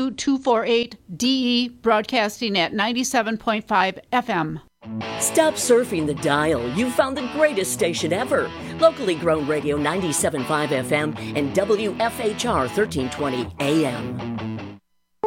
W248DE, broadcasting at 97.5 FM. Stop surfing the dial. You've found the greatest station ever. Locally grown radio 97.5 FM and WFHR 1320 AM.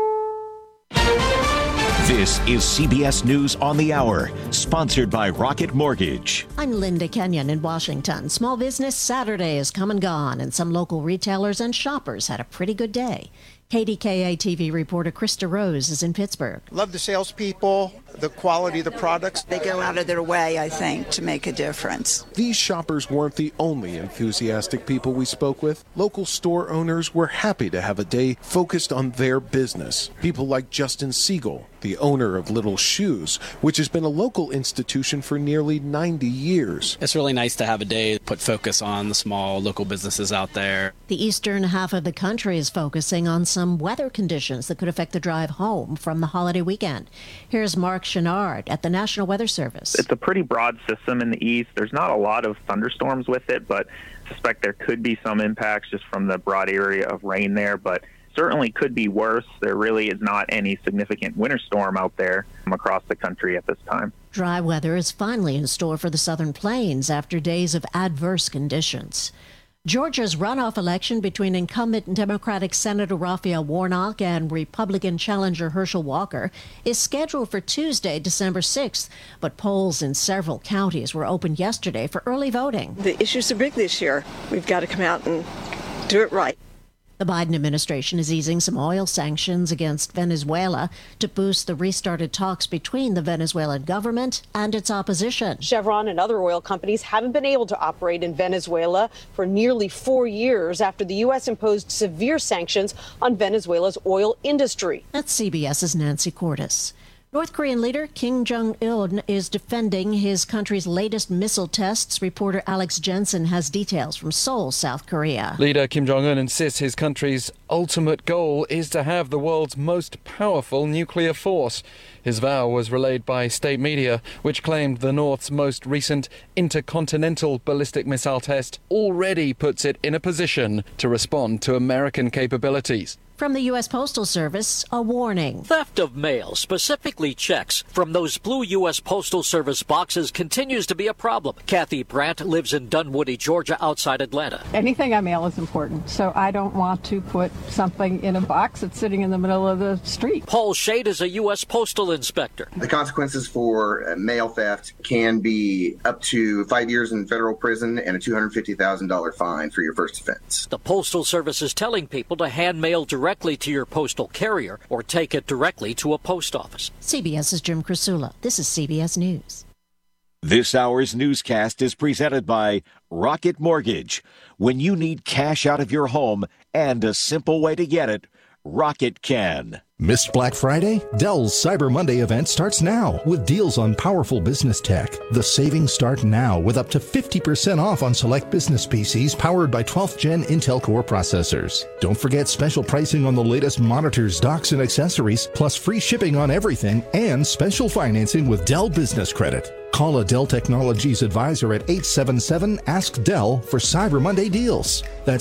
This is CBS News on the Hour, sponsored by Rocket Mortgage. I'm Linda Kenyon in Washington. Small Business Saturday has come and gone, and some local retailers and shoppers had a pretty good day. KDKA TV reporter Krista Rose is in Pittsburgh. Love the salespeople, the quality of the products. They go out of their way, I think, to make a difference. These shoppers weren't the only enthusiastic people we spoke with. Local store owners were happy to have a day focused on their business. People like Justin Siegel, the owner of Little Shoes, which has been a local institution for nearly 90 years. It's really nice to have a day put focus on the small local businesses out there. The eastern half of the country is focusing on some weather conditions that could affect the drive home from the holiday weekend. Here's Mark Chenard at the National Weather Service. It's a pretty broad system in the east. There's not a lot of thunderstorms with it, but I suspect there could be some impacts just from the broad area of rain there, but certainly could be worse. There really is not any significant winter storm out there across the country at this time. Dry weather is finally in store for the southern plains after days of adverse conditions. Georgia's runoff election between incumbent Democratic Senator Raphael Warnock and Republican challenger Herschel Walker is scheduled for Tuesday, December 6th, but polls in several counties were opened yesterday for early voting. The issues are big this year. We've got to come out and do it right. The Biden administration is easing some oil sanctions against Venezuela to boost the restarted talks between the Venezuelan government and its opposition. Chevron and other oil companies haven't been able to operate in Venezuela for nearly 4 years after the U.S. imposed severe sanctions on Venezuela's oil industry. That's CBS's Nancy Cordes. North Korean leader Kim Jong-un is defending his country's latest missile tests. Reporter Alex Jensen has details from Seoul, South Korea. Leader Kim Jong-un insists his country's ultimate goal is to have the world's most powerful nuclear force. His vow was relayed by state media, which claimed the North's most recent intercontinental ballistic missile test already puts it in a position to respond to American capabilities. From the U.S. Postal Service, a warning. Theft of mail, specifically checks, from those blue U.S. Postal Service boxes continues to be a problem. Kathy Brandt lives in Dunwoody, Georgia, outside Atlanta. Anything I mail is important, so I don't want to put something in a box that's sitting in the middle of the street. Paul Shade is a U.S. Postal Inspector. The consequences for mail theft can be up to 5 years in federal prison and a $250,000 fine for your first offense. The Postal Service is telling people to hand mail directly to your postal carrier or take it directly to a post office. CBS's Jim Krasula. This is CBS News. This hour's newscast is presented by Rocket Mortgage. When you need cash out of your home and a simple way to get it, Rocket can. Missed Black Friday? Dell's Cyber Monday event starts now with deals on powerful business tech. The savings start now with up to 50% off on select business PCs powered by 12th Gen Intel Core processors. Don't forget special pricing on the latest monitors, docks, and accessories, plus free shipping on everything and special financing with Dell Business Credit. Call a Dell Technologies advisor at 877-ASK-DELL for Cyber Monday deals. That's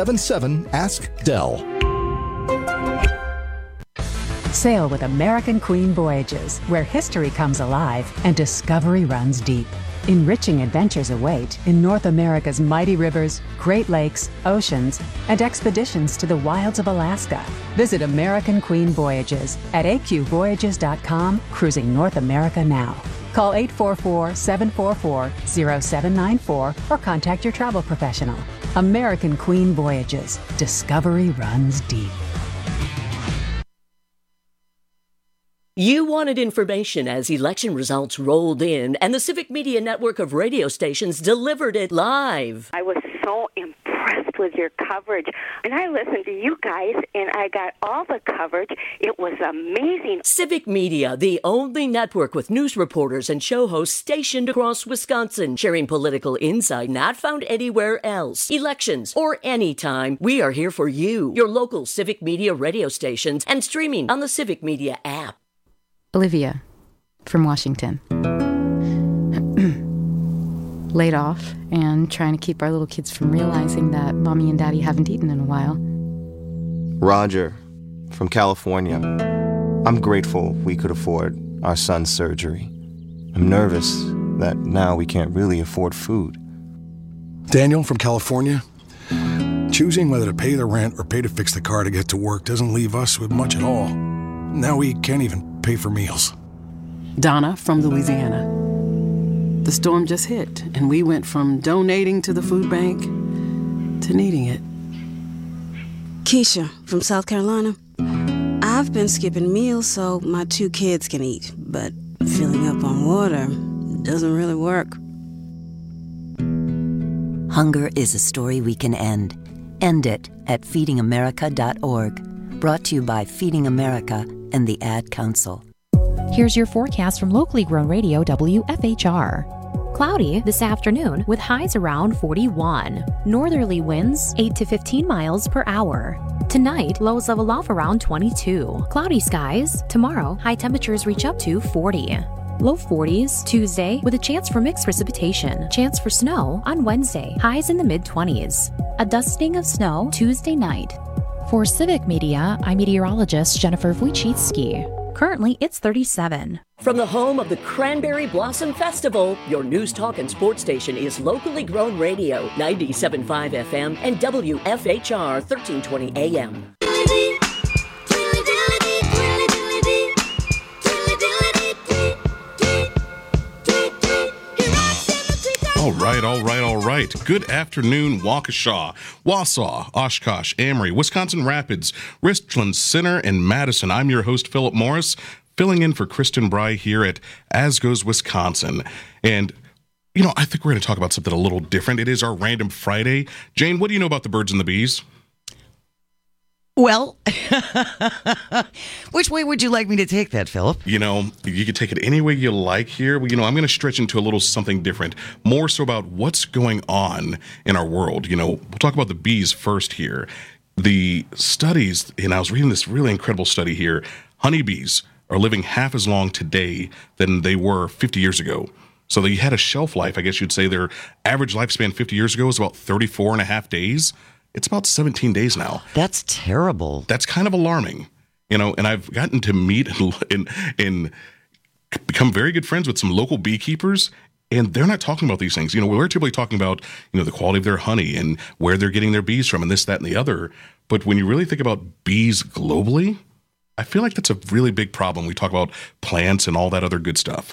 877-ASK-DELL. Sail with American Queen Voyages, where history comes alive and discovery runs deep. Enriching adventures await in North America's mighty rivers, Great Lakes, oceans, and expeditions to the wilds of Alaska. Visit American Queen Voyages at aqvoyages.com, cruising North America now. Call 844-744-0794 or contact your travel professional. American Queen Voyages. Discovery runs deep. You wanted information as election results rolled in, and the Civic Media network of radio stations delivered it live. I was so impressed with your coverage, and I listened to you guys, and I got all the coverage. It was amazing. Civic Media, the only network with news reporters and show hosts stationed across Wisconsin, sharing political insight not found anywhere else. Elections or any time, we are here for you, your local Civic Media radio stations, and streaming on the Civic Media app. Olivia, from Washington. Laid off and trying to keep our little kids from realizing that Mommy and Daddy haven't eaten in a while. Roger, from California. I'm grateful we could afford our son's surgery. I'm nervous that now we can't really afford food. Daniel from California. Choosing whether to pay the rent or pay to fix the car to get to work doesn't leave us with much at all. Now we can't even pay for meals. Donna from Louisiana. The storm just hit, and we went from donating to the food bank to needing it. Keisha from South Carolina. I've been skipping meals so my 2 kids can eat, but filling up on water doesn't really work. Hunger is a story we can end. End it at feedingamerica.org. Brought to you by Feeding America and the Ad Council. Here's your forecast from locally grown radio WFHR. Cloudy this afternoon with highs around 41. Northerly winds 8 to 15 miles per hour. Tonight, lows level off around 22. Cloudy skies. Tomorrow, high temperatures reach up to 40. Low 40s Tuesday with a chance for mixed precipitation. Chance for snow on Wednesday. Highs in the mid-20s. A dusting of snow Tuesday night. For Civic Media, I'm meteorologist Jennifer Wojcicki. Currently, it's 37. From the home of the Cranberry Blossom Festival, your news, talk, and sports station is locally grown radio, 97.5 FM and WFHR 1320 AM. All right. Good afternoon, Waukesha, Wausau, Oshkosh, Amory, Wisconsin Rapids, Richland Center, and Madison. I'm your host, Philip Morris, filling in for Kristen Bry here at As Goes Wisconsin. And, I think we're going to talk about something a little different. It is our Random Friday. Jane, what do you know about the birds and the bees? Well, which way would you like me to take that, Philip? You could take it any way you like here. I'm going to stretch into a little something different, more so about what's going on in our world. We'll talk about the bees first here. The studies, and I was reading this really incredible study here, honeybees are living half as long today than they were 50 years ago. So they had a shelf life, I guess you'd say. Their average lifespan 50 years ago was about 34 and a half days. It's about 17 days now. That's terrible. That's kind of alarming, and I've gotten to meet and become very good friends with some local beekeepers, and they're not talking about these things. We're typically talking about, the quality of their honey and where they're getting their bees from and this, that, and the other. But when you really think about bees globally, I feel like that's a really big problem. We talk about plants and all that other good stuff.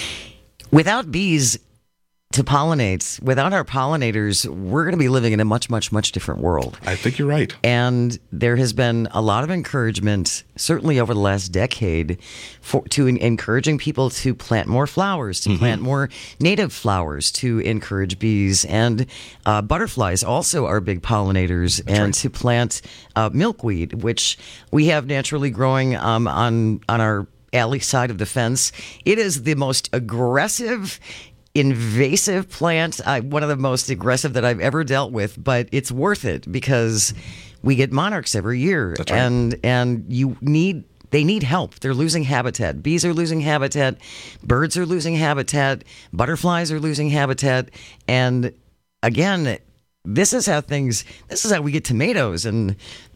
Without bees to pollinate, without our pollinators, we're going to be living in a much, much, much different world. I think you're right. And there has been a lot of encouragement, certainly over the last decade, to encouraging people to plant more flowers, to plant more native flowers, to encourage bees. And butterflies also are big pollinators. That's and right. To plant milkweed, which we have naturally growing on our alley side of the fence. It is the most aggressive, invasive plant, one of the most aggressive that I've ever dealt with, but it's worth it because we get monarchs every year. That's right. And they need help. They're losing habitat. Bees are losing habitat. Birds are losing habitat. Butterflies are losing habitat. And again, this is how we get tomatoes and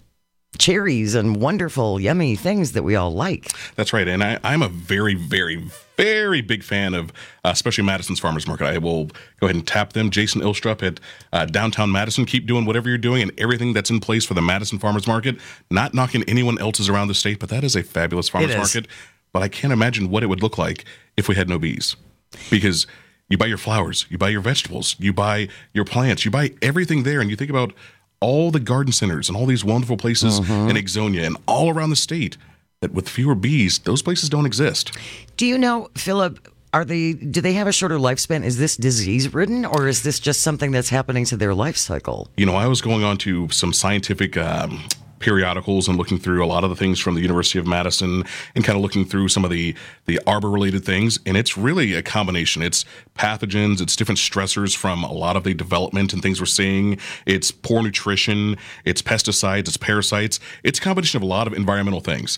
cherries and wonderful, yummy things that we all like. That's right. And I'm a very, very, very big fan of especially Madison's Farmers Market. I will go ahead and tap them. Jason Ilstrup at downtown Madison. Keep doing whatever you're doing and everything that's in place for the Madison Farmers Market. Not knocking anyone else's around the state, but that is a fabulous farmers market. But I can't imagine what it would look like if we had no bees. Because you buy your flowers, you buy your vegetables, you buy your plants, you buy everything there, and you think about all the garden centers and all these wonderful places in Ixonia and all around the state that with fewer bees, those places don't exist. Do you know, Philip, do they have a shorter lifespan? Is this disease-ridden, or is this just something that's happening to their life cycle? I was going on to some scientific periodicals and looking through a lot of the things from the University of Madison and kind of looking through some of the arbor-related things. And it's really a combination. It's pathogens, it's different stressors from a lot of the development and things we're seeing. It's poor nutrition, it's pesticides, it's parasites. It's a combination of a lot of environmental things.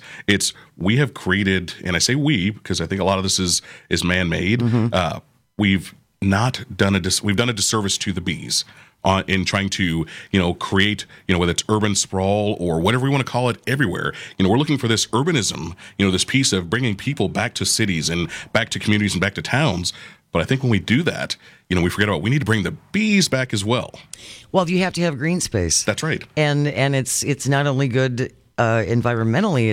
We have created, and I say we because I think a lot of this is man-made. We've done a disservice to the bees in trying to, create, whether it's urban sprawl or whatever we want to call it everywhere. We're looking for this urbanism, this piece of bringing people back to cities and back to communities and back to towns. But I think when we do that, we forget about we need to bring the bees back as well. Well, you have to have green space. That's right. And it's not only good environmentally,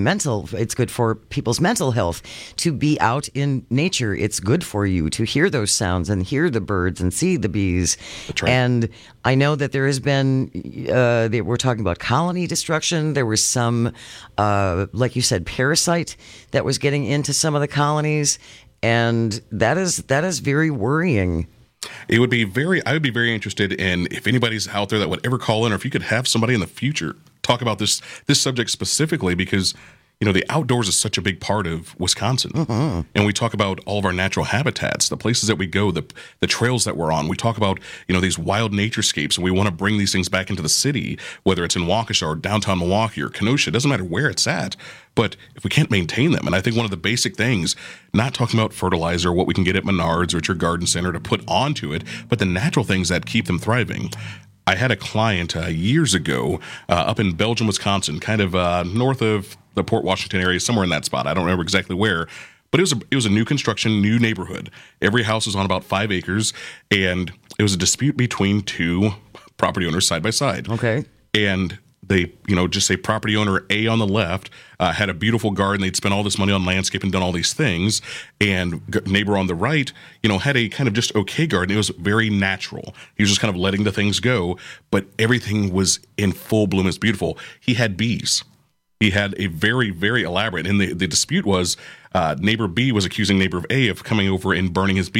it's good for people's mental health to be out in nature. It's good for you to hear those sounds and hear the birds and see the bees. That's right. And I know that there has been, we're talking about colony destruction. There was some, like you said, parasite that was getting into some of the colonies. And that is very worrying. I would be very interested in if anybody's out there that would ever call in, or if you could have somebody in the future talk about this subject specifically, because the outdoors is such a big part of Wisconsin. Mm-hmm. And we talk about all of our natural habitats, the places that we go, the trails that we're on. We talk about, these wild naturescapes, and we want to bring these things back into the city, whether it's in Waukesha or downtown Milwaukee or Kenosha. It doesn't matter where it's at. But if we can't maintain them, and I think one of the basic things, not talking about fertilizer, what we can get at Menards or at your garden center to put onto it, but the natural things that keep them thriving. I had a client years ago up in Belgium, Wisconsin, kind of north of the Port Washington area, somewhere in that spot. I don't remember exactly where, but it was a new construction, new neighborhood. Every house was on about 5 acres, and it was a dispute between two property owners side by side. Okay. And they, just say property owner A on the left had a beautiful garden. They'd spent all this money on landscape and done all these things. And neighbor on the right, had a kind of just okay garden. It was very natural. He was just kind of letting the things go, but everything was in full bloom. It's beautiful. He had bees. He had a very, very elaborate, and the dispute was neighbor B was accusing neighbor A of coming over and burning his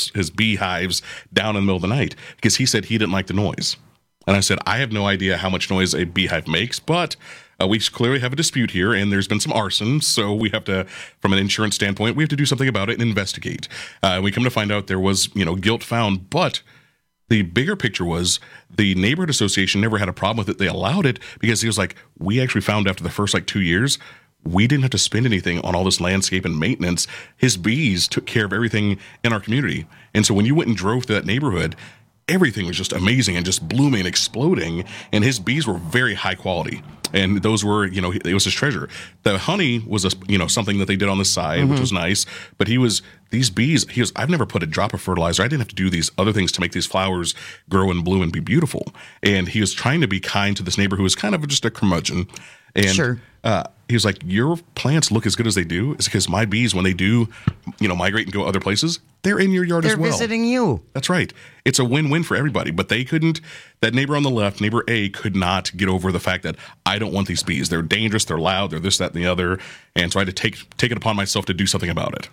beehives down in the middle of the night because he said he didn't like the noise. And I said, I have no idea how much noise a beehive makes, but we clearly have a dispute here, and there's been some arson, so we have to, from an insurance standpoint, we have to do something about it and investigate. We come to find out there was, guilt found, but the bigger picture was the neighborhood association never had a problem with it. They allowed it because he was like, we actually found after the first 2 years, we didn't have to spend anything on all this landscape and maintenance. His bees took care of everything in our community. And so when you went and drove to that neighborhood, everything was just amazing and just blooming and exploding. And his bees were very high quality. And those were, it was his treasure. The honey was, something that they did on the side, which was nice. But these bees, I've never put a drop of fertilizer. I didn't have to do these other things to make these flowers grow and bloom and be beautiful. And he was trying to be kind to this neighbor who was kind of just a curmudgeon. And sure. He was like, your plants look as good as they do. It's because my bees, when they do, migrate and go other places, they're in your yard as well. They're visiting you. That's right. It's a win-win for everybody. But they couldn't, that neighbor on the left, neighbor A, could not get over the fact that I don't want these bees. They're dangerous, they're loud, they're this, that, and the other. And so I had to take it upon myself to do something about it.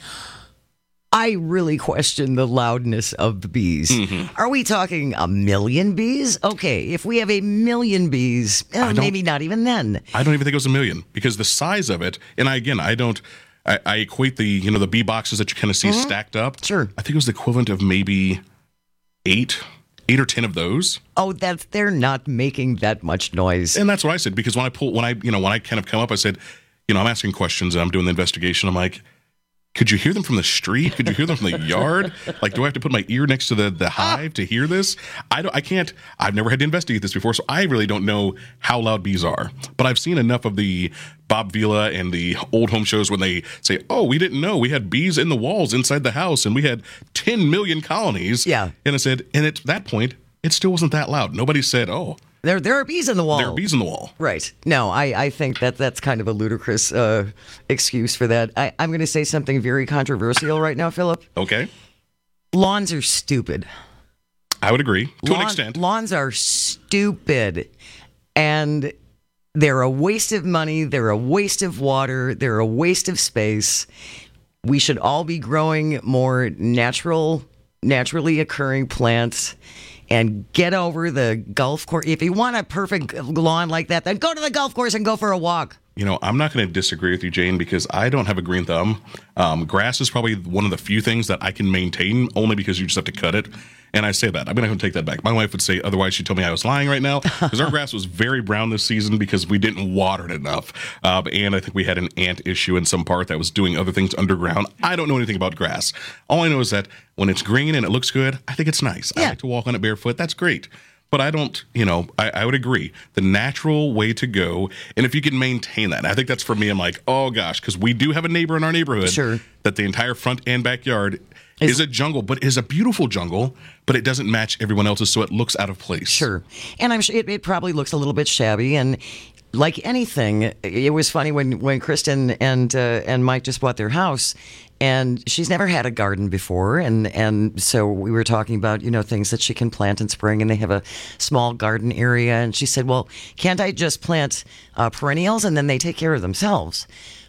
I really question the loudness of the bees. Mm-hmm. Are we talking 1 million bees? Okay, if we have 1 million bees, maybe not even then. I don't even think it was 1 million because the size of it, and I equate the the bee boxes that you kind of see stacked up. Sure. I think it was the equivalent of maybe 8 or 10 of those. Oh, they're not making that much noise. And that's what I said because when I kind of come up, I said, I'm asking questions and I'm doing the investigation. I'm like, could you hear them from the street? Could you hear them from the yard? Like, do I have to put my ear next to the hive to hear this? I can't. I've never had to investigate this before, so I really don't know how loud bees are. But I've seen enough of the Bob Vila and the old home shows when they say, oh, we didn't know we had bees in the walls inside the house and we had 10 million colonies. Yeah. And I said, and at that point, it still wasn't that loud. Nobody said, oh. There are bees in the wall. There are bees in the wall. Right. No, I think that's kind of a ludicrous excuse for that. I'm going to say something very controversial right now, Philip. Okay. Lawns are stupid. I would agree to an extent. Lawns are stupid. And they're a waste of money. They're a waste of water. They're a waste of space. We should all be growing more naturally occurring plants. And get over the golf course. If you want a perfect lawn like that, then go to the golf course and go for a walk. I'm not going to disagree with you, Jane, because I don't have a green thumb. Grass is probably one of the few things that I can maintain, only because you just have to cut it. And I say that. I'm going to take that back. My wife would say, otherwise she'd tell me I was lying right now, because our grass was very brown this season because we didn't water it enough. And I think we had an ant issue in some part that was doing other things underground. I don't know anything about grass. All I know is that when it's green and it looks good, I think it's nice. I like to walk on it barefoot. That's great. But I don't, I would agree. The natural way to go, and if you can maintain that, I think that's for me. I'm like, oh gosh, because we do have a neighbor in our neighborhood that the entire front and backyard is a jungle, but is a beautiful jungle, but it doesn't match everyone else's, so it looks out of place. Sure. And I'm sure it probably looks a little bit shabby, and like anything, it was funny when Kristen and Mike just bought their house, and she's never had a garden before, and so we were talking about, things that she can plant in spring, and they have a small garden area, and she said, well, can't I just plant perennials and then they take care of themselves?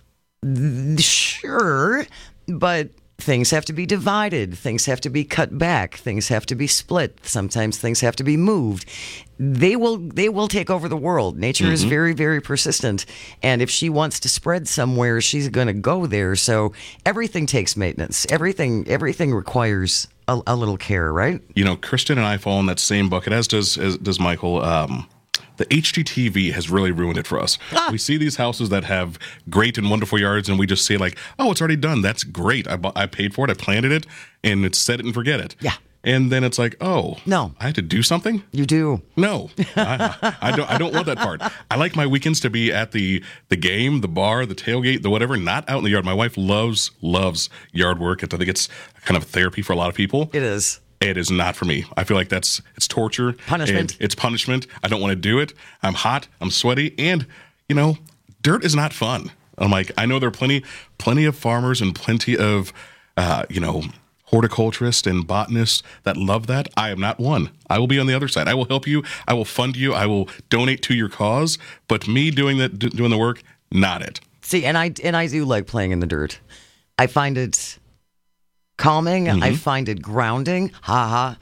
Sure, but things have to be divided. Things have to be cut back. Things have to be split. Sometimes things have to be moved. They will take over the world. Nature is very, very persistent. And if she wants to spread somewhere, she's going to go there. So everything takes maintenance. Everything requires a little care, right? Kristen and I fall in that same bucket, as does Michael. The HGTV has really ruined it for us. We see these houses that have great and wonderful yards, and we just say like, oh, it's already done. That's great. I paid for it. I planted it, and it's set it and forget it. Yeah. And then it's like, oh, no, I had to do something? You do. No, I don't want that part. I like my weekends to be at the game, the bar, the tailgate, the whatever, not out in the yard. My wife loves yard work. I think it's kind of therapy for a lot of people. It is. It is not for me. I feel like it's torture. Punishment. It's punishment. I don't want to do it. I'm hot. I'm sweaty. And, dirt is not fun. I'm like, I know there are plenty of farmers and plenty of, horticulturists and botanists that love that. I am not one. I will be on the other side. I will help you. I will fund you. I will donate to your cause. But me doing the work, not it. See, and I do like playing in the dirt. I find it calming. I find it grounding. I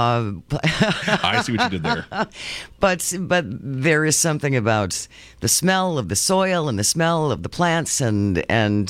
see what you did there. But there is something about the smell of the soil and the smell of the plants, and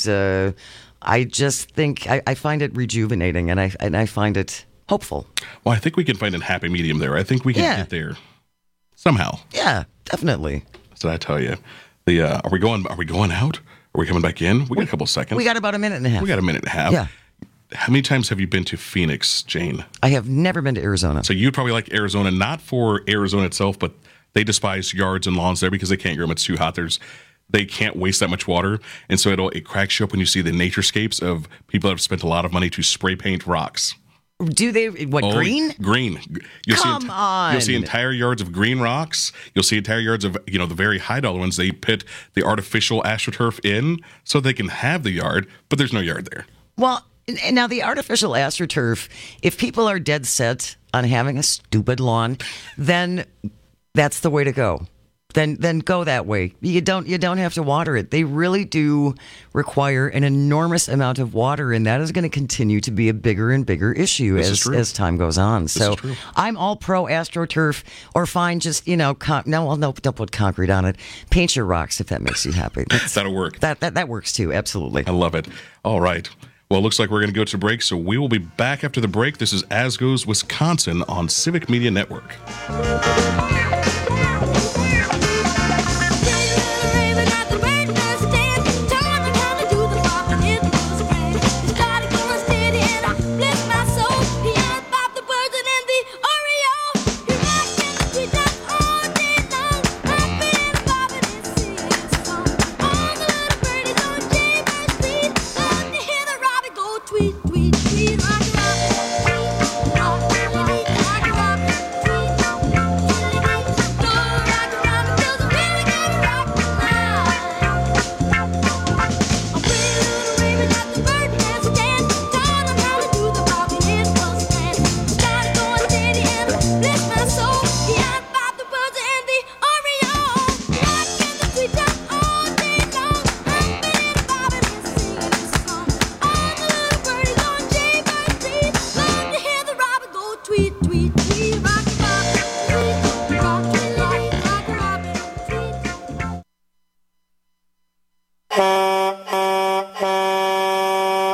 I just think I find it rejuvenating, and I find it hopeful. Well, I think we can find a happy medium there. I think we can get there somehow. Yeah, definitely. So I tell you, are we going out? Are we coming back in? We got a couple seconds. We got about a minute and a half. We got a minute and a half. Yeah. How many times have you been to Phoenix, Jane? I have never been to Arizona. So you'd probably like Arizona, not for Arizona itself, but they despise yards and lawns there because they can't grow them. It's too hot. They can't waste that much water. And so it cracks you up when you see the naturescapes of people that have spent a lot of money to spray paint rocks. Do they? Green? Green. Come on. You'll see entire yards of green rocks. You'll see entire yards of, the very high dollar ones. They put the artificial AstroTurf in so they can have the yard, but there's no yard there. Well, now the artificial AstroTurf, if people are dead set on having a stupid lawn, then that's the way to go. Then go that way. You don't have to water it. They really do require an enormous amount of water, and that is going to continue to be a bigger and bigger issue as time goes on. So I'm all pro AstroTurf, or fine, just no, don't put concrete on it. Paint your rocks if that makes you happy. That'll work. That works too. Absolutely. I love it. All right. Well, it looks like we're going to go to break, so we will be back after the break. This is As Goes Wisconsin on Civic Media Network.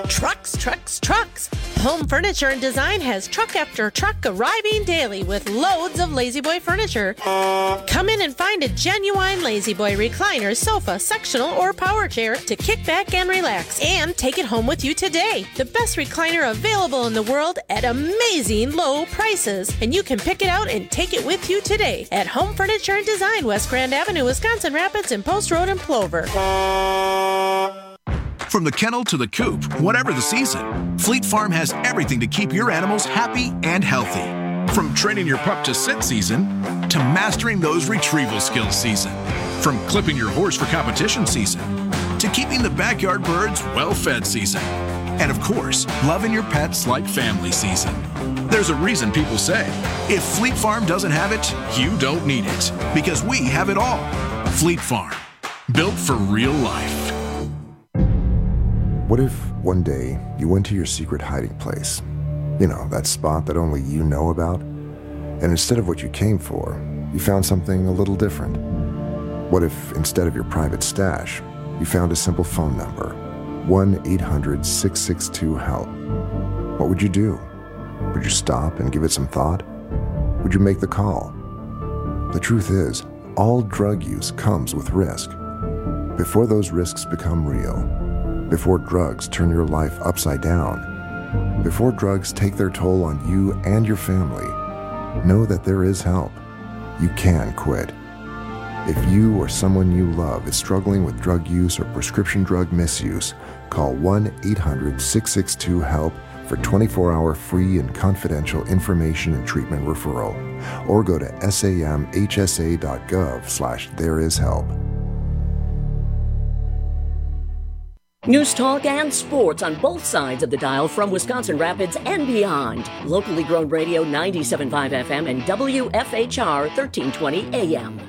Trucks, trucks, trucks. Home Furniture and Design has truck after truck arriving daily with loads of La-Z-Boy furniture. Come in and find a genuine La-Z-Boy recliner, sofa, sectional, or power chair to kick back and relax. And take it home with you today. The best recliner available in the world at amazing low prices. And you can pick it out and take it with you today at Home Furniture and Design, West Grand Avenue, Wisconsin Rapids, and Post Road in Plover. From the kennel to the coop, whatever the season, Fleet Farm has everything to keep your animals happy and healthy. From training your pup to sit season, to mastering those retrieval skills season. From clipping your horse for competition season, to keeping the backyard birds well-fed season. And of course, loving your pets like family season. There's a reason people say, if Fleet Farm doesn't have it, you don't need it. Because we have it all. Fleet Farm, built for real life. What if one day you went to your secret hiding place? You know, that spot that only you know about? And instead of what you came for, you found something a little different. What if instead of your private stash, you found a simple phone number, 1-800-662-HELP? What would you do? Would you stop and give it some thought? Would you make the call? The truth is, all drug use comes with risk. Before those risks become real, before drugs turn your life upside down, before drugs take their toll on you and your family, know that there is help. You can quit. If you or someone you love is struggling with drug use or prescription drug misuse, call 1-800-662-HELP for 24-hour free and confidential information and treatment referral, or go to samhsa.gov/thereishelp. News talk and sports on both sides of the dial from Wisconsin Rapids and beyond. Locally grown radio 97.5 FM and WFHR 1320 AM.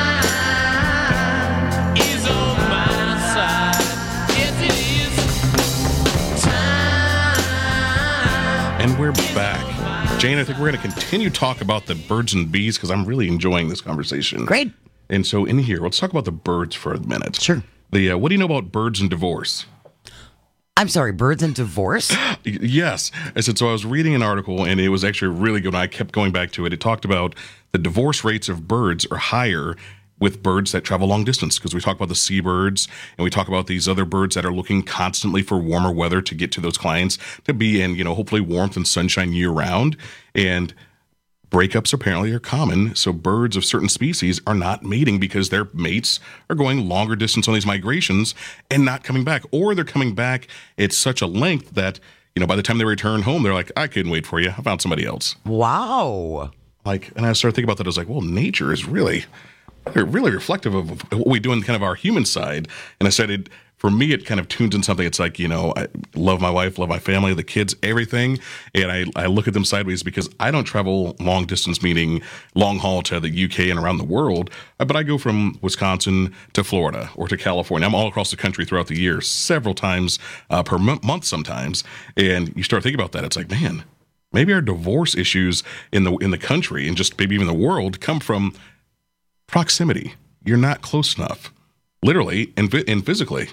And we're back. Jane, I think we're going to continue talk about the birds and bees because I'm really enjoying this conversation. Great. And so in here, let's talk about the birds for a minute. Sure. What do you know about birds and divorce? I'm sorry, birds and divorce? Yes. I said, so I was reading an article, and it was actually really good. I kept going back to it. It talked about the divorce rates of birds are higher with birds that travel long distance, because we talk about the seabirds, and we talk about these other birds that are looking constantly for warmer weather to get to those clients, to be in, hopefully warmth and sunshine year-round. And breakups apparently are common, so birds of certain species are not mating because their mates are going longer distance on these migrations and not coming back. Or they're coming back at such a length that, by the time they return home, they're like, I couldn't wait for you. I found somebody else. Wow. And I started thinking about that. I was like, well, nature is really reflective of what we do in kind of our human side. And I started, for me, it kind of tunes in something. It's like, I love my wife, love my family, the kids, everything. And I look at them sideways because I don't travel long distance, meaning long haul to the UK and around the world. But I go from Wisconsin to Florida or to California. I'm all across the country throughout the year, several times per month sometimes. And you start thinking about that. It's like, man, maybe our divorce issues in the country and just maybe even the world come from proximity. You're not close enough, literally and physically.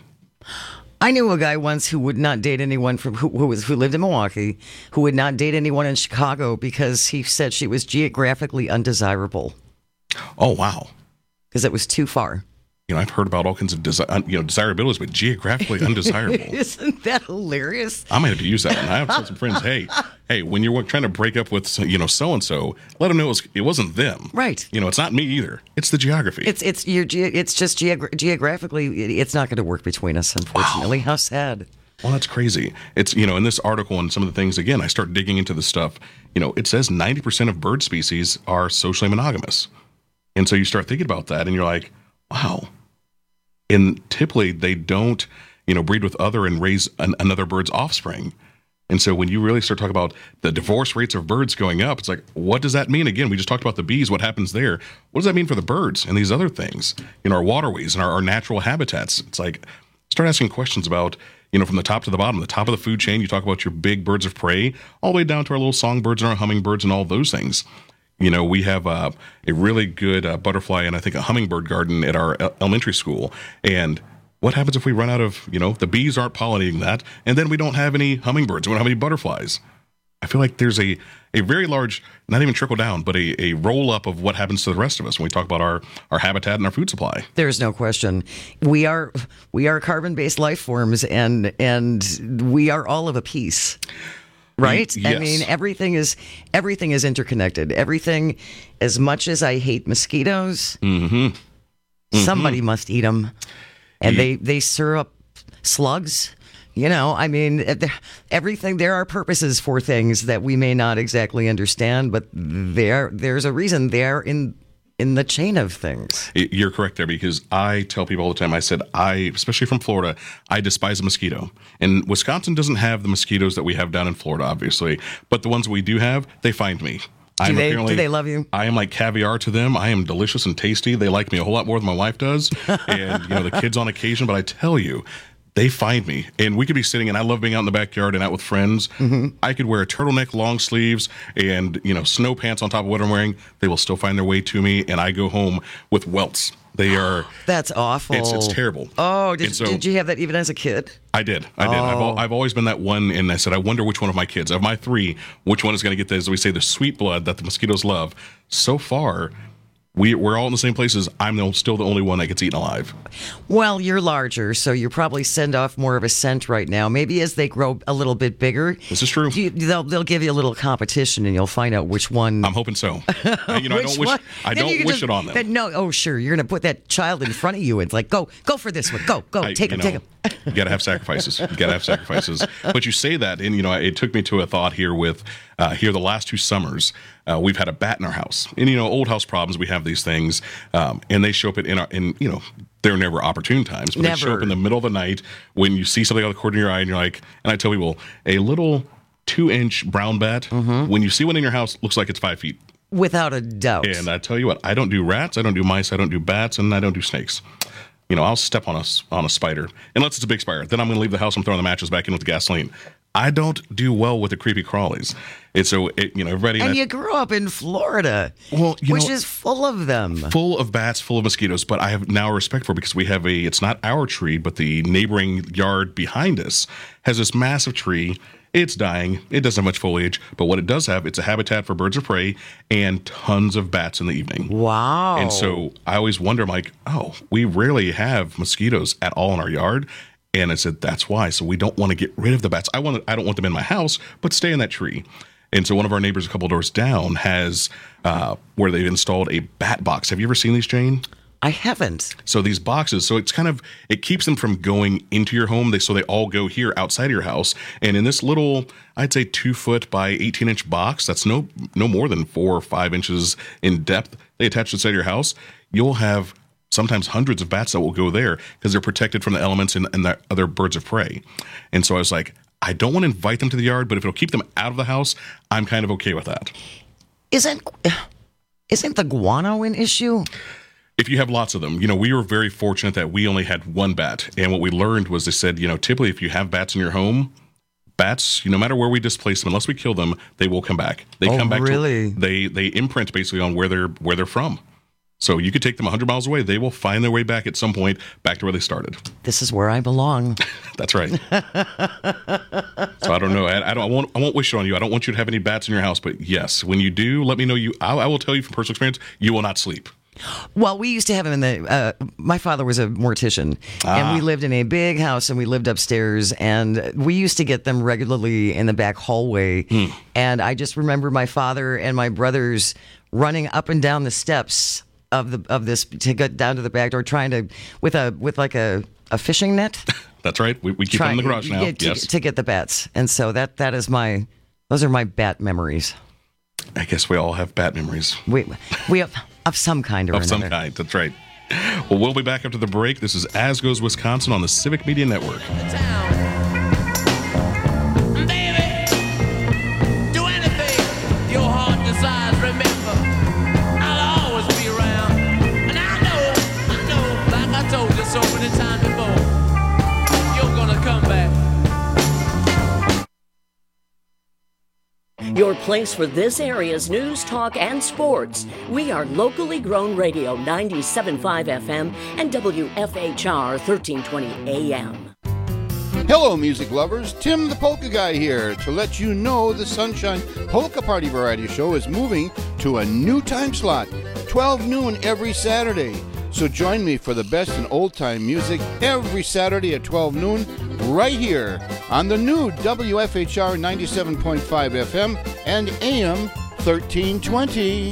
I knew a guy once who would not date anyone who lived in Milwaukee, who would not date anyone in Chicago because he said she was geographically undesirable. Oh, wow. Because it was too far. I've heard about all kinds of desirabilities, but geographically undesirable. Isn't that hilarious? I might have to use that one. I have some friends. Hey, when you're trying to break up with so and so, let them know it wasn't them. Right. It's not me either. It's the geography. It's just geographically, it's not going to work between us. Unfortunately, wow. How sad. Well, that's crazy. It's in this article and some of the things. Again, I start digging into this stuff. It says 90% of bird species are socially monogamous, and so you start thinking about that, and you're like, wow. And typically they don't, breed with other and raise another bird's offspring. And so when you really start talking about the divorce rates of birds going up, it's like, what does that mean? Again, we just talked about the bees, what happens there. What does that mean for the birds and these other things, our waterways and our natural habitats? It's like, start asking questions about, from the top to the bottom, the top of the food chain, you talk about your big birds of prey, all the way down to our little songbirds and our hummingbirds and all those things. We have a really good butterfly and I think a hummingbird garden at our elementary school. And what happens if we run out of, the bees aren't pollinating that, and then we don't have any hummingbirds, we don't have any butterflies? I feel like there's a very large, not even trickle down, but a roll up of what happens to the rest of us when we talk about our habitat and our food supply. There's no question. We are carbon-based life forms, and we are all of a piece. Right? Yes. I mean, everything is interconnected. Everything, as much as I hate mosquitoes, somebody must eat them. And they stir up slugs. I mean, everything, there are purposes for things that we may not exactly understand, but there's a reason they're in the chain of things. You're correct there, because I tell people all the time, I said, especially from Florida, I despise a mosquito. And Wisconsin doesn't have the mosquitoes that we have down in Florida, obviously, but the ones we do have, they find me. Do they love you? I am like caviar to them. I am delicious and tasty. They like me a whole lot more than my wife does. And, the kids on occasion, but I tell you, they find me, and we could be sitting, and I love being out in the backyard and out with friends. I could wear a turtleneck, long sleeves, and, snow pants on top of what I'm wearing. They will still find their way to me, and I go home with welts. They are... That's awful. It's terrible. Oh, did you have that even as a kid? I did. I've always been that one, and I said, I wonder which one of my kids, of my three, which one is going to get this, as we say, the sweet blood that the mosquitoes love. So far... We're all in the same places. I'm still the only one that gets eaten alive. Well, you're larger, so you probably send off more of a scent right now. Maybe as they grow a little bit bigger. This is true. They'll give you a little competition, and you'll find out which one. I'm hoping so. I don't wish it on them. No, oh sure, you're going to put that child in front of you, and it's like, go for this one, go, take him. You got to have sacrifices. But you say that, and it took me to a thought here with the last 2 summers. We've had a bat in our house, and old house problems. We have these things, and they show up they're never opportune times, but they show up in the middle of the night when you see something out of the corner of your eye, and you're like, and I tell people, a little 2-inch brown bat, when you see one in your house, looks like it's 5 feet. Without a doubt. And I tell you what, I don't do rats, I don't do mice, I don't do bats, and I don't do snakes. I'll step on a spider, unless it's a big spider. Then I'm going to leave the house. I'm throwing the matches back in with the gasoline. I don't do well with the creepy crawlies. And so, everybody... And you grew up in Florida, which is full of them. Full of bats, full of mosquitoes. But I have now respect for it because we have it's not our tree, but the neighboring yard behind us has this massive tree. It's dying. It doesn't have much foliage. But what it does have, it's a habitat for birds of prey and tons of bats in the evening. Wow. And so I always wonder, I'm like, we rarely have mosquitoes at all in our yard. And I said, that's why. So we don't want to get rid of the bats. I don't want them in my house, but stay in that tree. And so one of our neighbors a couple doors down has where they've installed a bat box. Have you ever seen these, Jane? I haven't. So these boxes, so it's it keeps them from going into your home. So they all go here outside of your house. And in this little, I'd say 2-foot by 18-inch box, that's no more than 4 or 5 inches in depth, they attach inside your house. You'll have sometimes hundreds of bats that will go there because they're protected from the elements and the other birds of prey. And so I was like, I don't want to invite them to the yard, but if it'll keep them out of the house, I'm kind of okay with that. Isn't the guano an issue? If you have lots of them, we were very fortunate that we only had one bat. And what we learned was they said, typically if you have bats in your home, bats, no matter where we displace them, unless we kill them, they will come back. They come back. Really? They imprint basically on where they're from. So you could take them 100 miles away. They will find their way back at some point, back to where they started. This is where I belong. That's right. So I don't know. I won't wish it on you. I don't want you to have any bats in your house. But yes, when you do, let me know. I will tell you from personal experience, you will not sleep. Well, we used to have him in my father was a mortician, and we lived in a big house, and we lived upstairs, and we used to get them regularly in the back hallway. And I just remember my father and my brothers running up and down the steps of this to get down to the back door, trying to with a fishing net. That's right. We keep them in the garage now. To get the bats, and so those are my bat memories. I guess we all have bat memories. We have of some kind or another. Of some kind. That's right. Well, we'll be back after the break. This is As Goes Wisconsin on the Civic Media Network. your place for this area's news, talk, and sports. We are locally grown radio 97.5 FM and WFHR 1320 AM. Hello, music lovers. Tim the Polka Guy here to let you know the Sunshine Polka Party Variety Show is moving to a new time slot, 12 noon every Saturday. So join me for the best in old-time music every Saturday at 12 noon right here on the new WFHR 97.5 FM and AM 1320.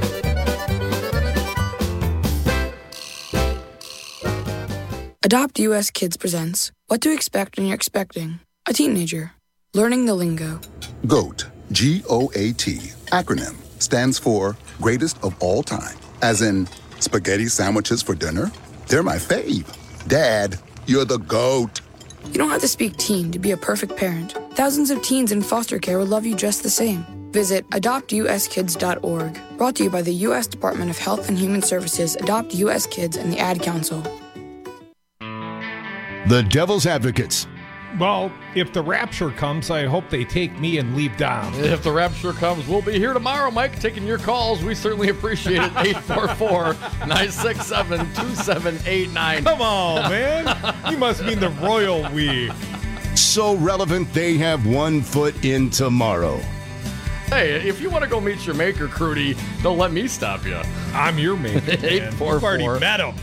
Adopt US Kids presents What to Expect When You're Expecting a Teenager. Learning the Lingo. GOAT, G-O-A-T, acronym, stands for Greatest of All Time. As in, spaghetti sandwiches for dinner? They're my fave. Dad, you're the GOAT. You don't have to speak teen to be a perfect parent. Thousands of teens in foster care will love you just the same. Visit adoptuskids.org. Brought to you by the U.S. Department of Health and Human Services, Adopt U.S. Kids, and the Ad Council. The Devil's Advocates. Well, if the rapture comes, I hope they take me and leave Dom. If the rapture comes, we'll be here tomorrow, Mike, taking your calls. We certainly appreciate it. 844-967-2789. Come on, man. You must mean the royal we. So relevant, they have one foot in tomorrow. Hey, if you want to go meet your maker, Crudy, don't let me stop you. I'm your maker, man. 844. You've already met him.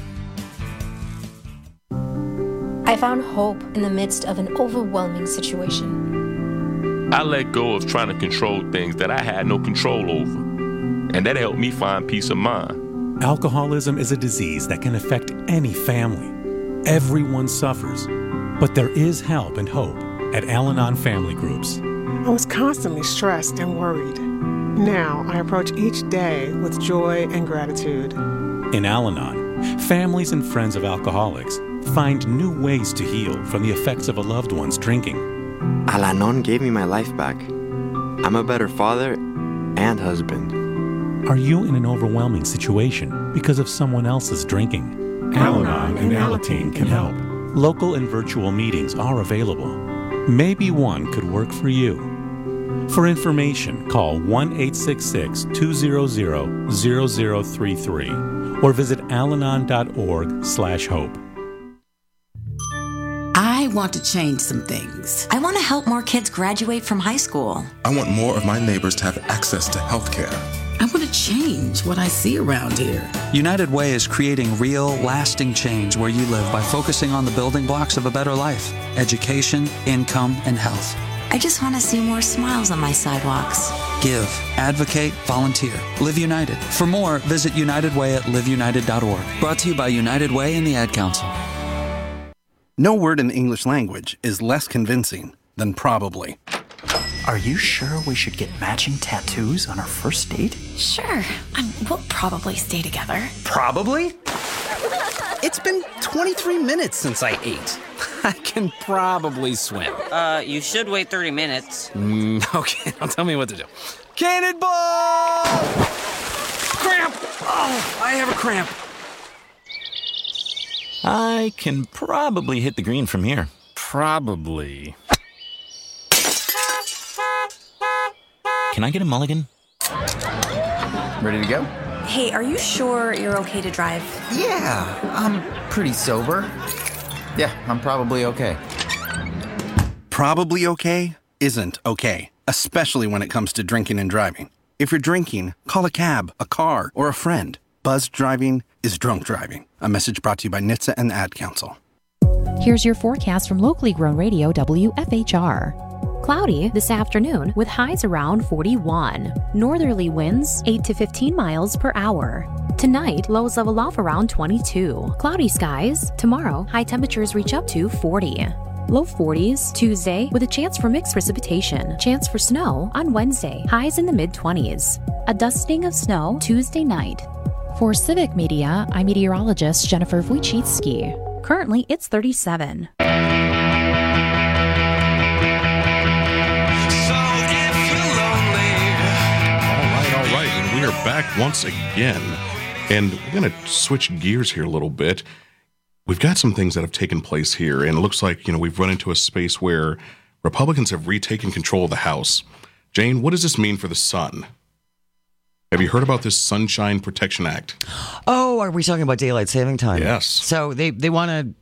I found hope in the midst of an overwhelming situation. I let go of trying to control things that I had no control over, and that helped me find peace of mind. Alcoholism is a disease that can affect any family. Everyone suffers, but there is help and hope at Al-Anon Family Groups. I was constantly stressed and worried. Now I approach each day with joy and gratitude. In Al-Anon, families and friends of alcoholics find new ways to heal from the effects of a loved one's drinking. Al-Anon gave me my life back. I'm a better father and husband. Are you in an overwhelming situation because of someone else's drinking? Al-Anon and Alateen can help. Local and virtual meetings are available. Maybe one could work for you. For information, call 1-866-200-0033 or visit alanon.org/hope. I want to change some things. I want to help more kids graduate from high school. I want more of my neighbors to have access to health care. I want to change what I see around here. United Way is creating real, lasting change where you live by focusing on the building blocks of a better life: education, income, and health. I just want to see more smiles on my sidewalks. Give, advocate, volunteer. Live United. For more, visit United Way at liveunited.org. Brought to you by United Way and the Ad Council. No word in the English language is less convincing than probably. Are you sure we should get matching tattoos on our first date? Sure. We'll probably stay together. Probably? It's been 23 minutes since I ate. I can probably swim. You should wait 30 minutes. Okay, now tell me what to do. Cannonball! Cramp! Oh, I have a cramp. I can probably hit the green from here. Probably. Can I get a mulligan? Ready to go? Hey, are you sure you're okay to drive? Yeah, I'm pretty sober. Yeah, I'm probably okay. Probably okay isn't okay, especially when it comes to drinking and driving. If you're drinking, call a cab, a car, or a friend. Buzzed driving is drunk driving. A message brought to you by NHTSA and the Ad Council. Here's your forecast from locally grown radio WFHR. Cloudy this afternoon with highs around 41. Northerly winds 8 to 15 miles per hour. Tonight, lows level off around 22. Cloudy skies. Tomorrow, high temperatures reach up to 40. Low 40s Tuesday with a chance for mixed precipitation. Chance for snow on Wednesday. Highs in the mid-20s. A dusting of snow Tuesday night. For Civic Media, I'm meteorologist Jennifer Wojcicki. Currently, it's 37. All right, and we are back once again. And we're going to switch gears here a little bit. We've got some things that have taken place here, and it looks like, we've run into a space where Republicans have retaken control of the House. Jane, what does this mean for the sun? Have you heard about this Sunshine Protection Act? Oh, are we talking about daylight saving time? Yes. So they want to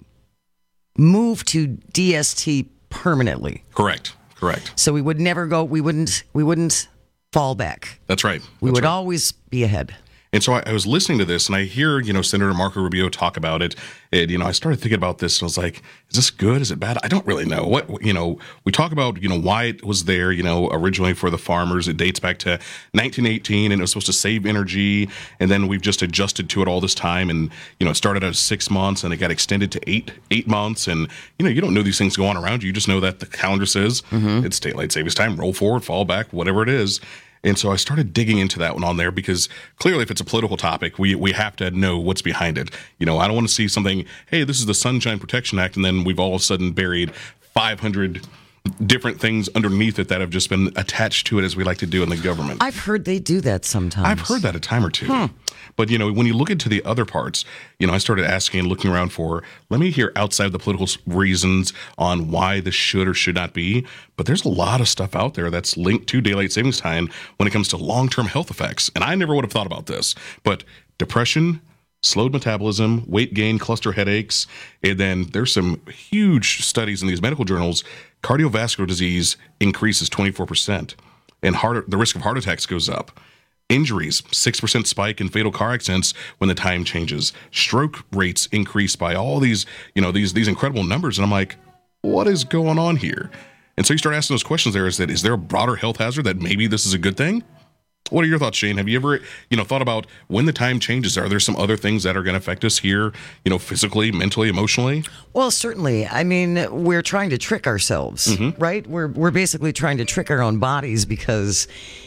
move to DST permanently. Correct. So we would never go. We wouldn't fall back. That's right. We would always be ahead. And so I was listening to this, and I hear, Senator Marco Rubio talk about it. And, I started thinking about this, and I was like, is this good? Is it bad? I don't really know. We talk about, why it was there, originally for the farmers. It dates back to 1918, and it was supposed to save energy. And then we've just adjusted to it all this time. And, it started at 6 months, and it got extended to eight months. And, you don't know these things go on around you. You just know that the calendar says it's daylight savings time, roll forward, fall back, whatever it is. And so I started digging into that one on there because clearly if it's a political topic, we have to know what's behind it. I don't want to see something, hey, this is the Sunshine Protection Act, and then we've all of a sudden buried 500 different things underneath it that have just been attached to it, as we like to do in the government. I've heard they do that sometimes. I've heard that a time or two. But, when you look into the other parts, I started asking and looking around for, let me hear outside the political reasons on why this should or should not be. But there's a lot of stuff out there that's linked to daylight savings time when it comes to long-term health effects. And I never would have thought about this. But depression, slowed metabolism, weight gain, cluster headaches, and then there's some huge studies in these medical journals. Cardiovascular disease increases 24%, and the risk of heart attacks goes up. Injuries, 6% spike in fatal car accidents when the time changes. Stroke rates increase by all these, these incredible numbers. And I'm like, what is going on here? And so you start asking those questions there. Is there a broader health hazard that maybe this is a good thing? What are your thoughts, Shane? Have you ever, thought about when the time changes, are there some other things that are going to affect us here, physically, mentally, emotionally? Well, certainly. I mean, we're trying to trick ourselves, right? We're basically trying to trick our own bodies because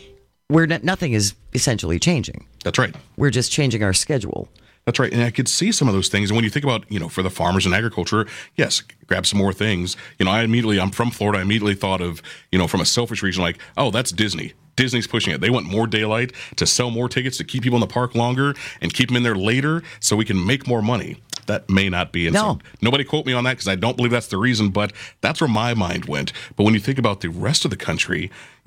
nothing is essentially changing. That's right. We're just changing our schedule. That's right. And I could see some of those things. And when you think about, for the farmers and agriculture, yes, grab some more things. I'm from Florida. I immediately thought of, from a selfish region, like, oh, that's Disney. Disney's pushing it. They want more daylight to sell more tickets, to keep people in the park longer and keep them in there later so we can make more money. That may not be. And so nobody quote me on that because I don't believe that's the reason, but that's where my mind went. But when you think about the rest of the country,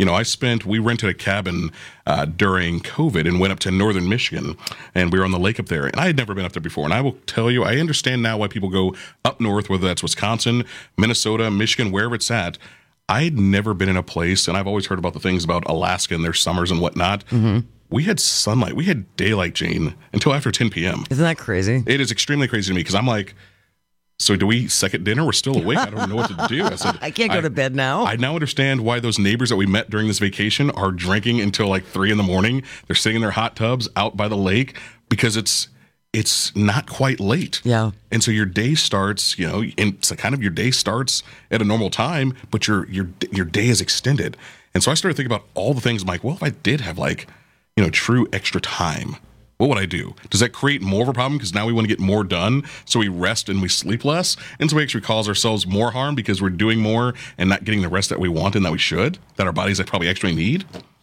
we rented a cabin during COVID and went up to northern Michigan, and we were on the lake up there. And I had never been up there before. And I will tell you, I understand now why people go up north, whether that's Wisconsin, Minnesota, Michigan, wherever it's at. I'd never been in a place, and I've always heard about the things about Alaska and their summers and whatnot. We had sunlight. We had daylight, Jane, until after 10 p.m. Isn't that crazy? It is extremely crazy to me because I'm like, so do we eat second dinner? We're still awake. I don't know what to do. I said, I can't go to bed now. I now understand why those neighbors that we met during this vacation are drinking until like 3 a.m. They're sitting in their hot tubs out by the lake because it's not quite late. Yeah. And so your day starts, and so kind of your day starts at a normal time, but your day is extended. And so I started thinking about all the things. I'm like, well, if I did have true extra time, what would I do? Does that create more of a problem because now we want to get more done, so we rest and we sleep less? And so we actually cause ourselves more harm because we're doing more and not getting the rest that we want and that we should, that our bodies probably actually need?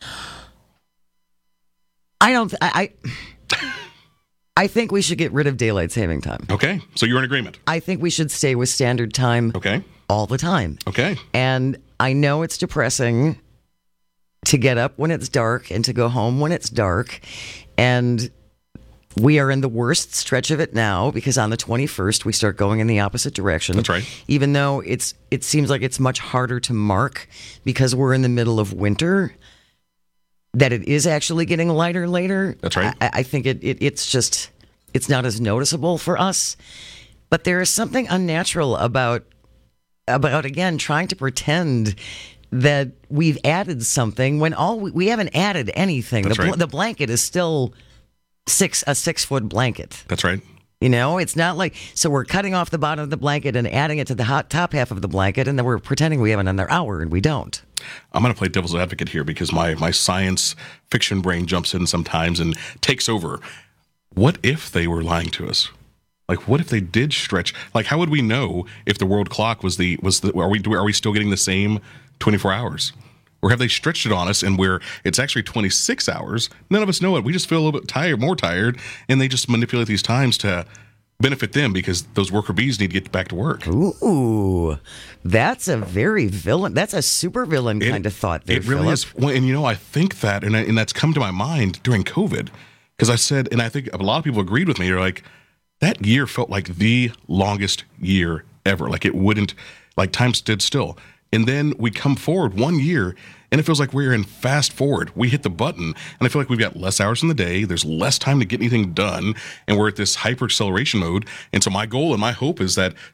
I think we should get rid of daylight saving time. Okay, so you're in agreement. I think we should stay with standard time all the time. Okay. And I know it's depressing to get up when it's dark and to go home when it's dark. And we are in the worst stretch of it now because on the 21st, we start going in the opposite direction. That's right. Even though it seems like it's much harder to mark because we're in the middle of winter, that it is actually getting lighter later. That's right. I think it's not as noticeable for us. But there is something unnatural about again, trying to pretend that we've added something when we haven't added anything. That's right. The blanket is still a 6-foot blanket. That's right. It's not like, so we're cutting off the bottom of the blanket and adding it to the top half of the blanket, and then we're pretending we have another hour, and we don't. I'm going to play devil's advocate here because my science fiction brain jumps in sometimes and takes over. What if they were lying to us? Like, what if they did stretch? Like, how would we know if the world clock was are we still getting the same 24 hours? Or have they stretched it on us and where it's actually 26 hours? None of us know it. We just feel a little bit more tired, and they just manipulate these times to benefit them because those worker bees need to get back to work. Ooh, that's a very villain. That's a super villain kind of thought there, It really Philip. is. Well, and I think that, and that's come to my mind during COVID, because I said, and I think a lot of people agreed with me. They're like, that year felt like the longest year ever. Like it wouldn't, like time stood still. And then we come forward 1 year, and it feels like we're in fast forward. We hit the button, and I feel like we've got less hours in the day. There's less time to get anything done, and we're at this hyper acceleration mode. And so my goal and my hope is that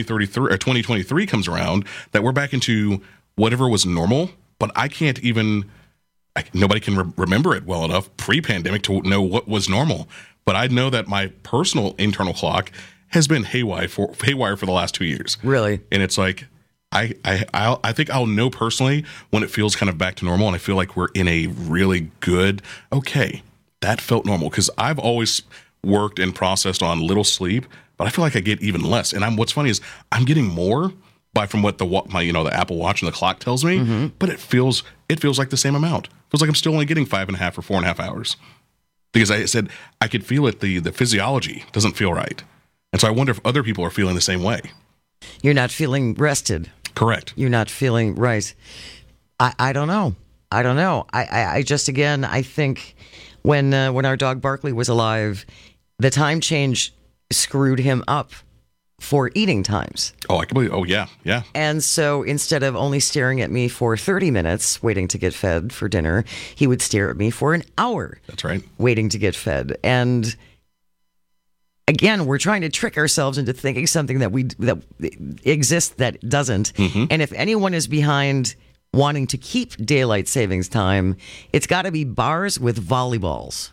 2023 comes around, that we're back into whatever was normal. But I can't even. Nobody can remember it well enough pre-pandemic to know what was normal. But I know that my personal internal clock has been haywire for the last 2 years. Really, and it's like. I think I'll know personally when it feels kind of back to normal, and I feel like we're in a really good, okay, that felt normal. Because I've always worked and processed on little sleep, but I feel like I get even less. And what's funny is I'm getting more from what the Apple Watch and the clock tells me, but it feels like the same amount. It feels like I'm still only getting 5.5 or 4.5 hours. Because I said I could feel it, the physiology doesn't feel right. And so I wonder if other people are feeling the same way. You're not feeling rested. Correct. You're not feeling right. I don't know. I just, again, I think when our dog Barkley was alive, the time change screwed him up for eating times. Oh, I can believe. Oh, yeah. And so instead of only staring at me for 30 minutes waiting to get fed for dinner, he would stare at me for an hour. That's right. Waiting to get fed. And again, we're trying to trick ourselves into thinking something that exists that doesn't. And if anyone is behind wanting to keep daylight savings time, it's got to be bars with volleyballs.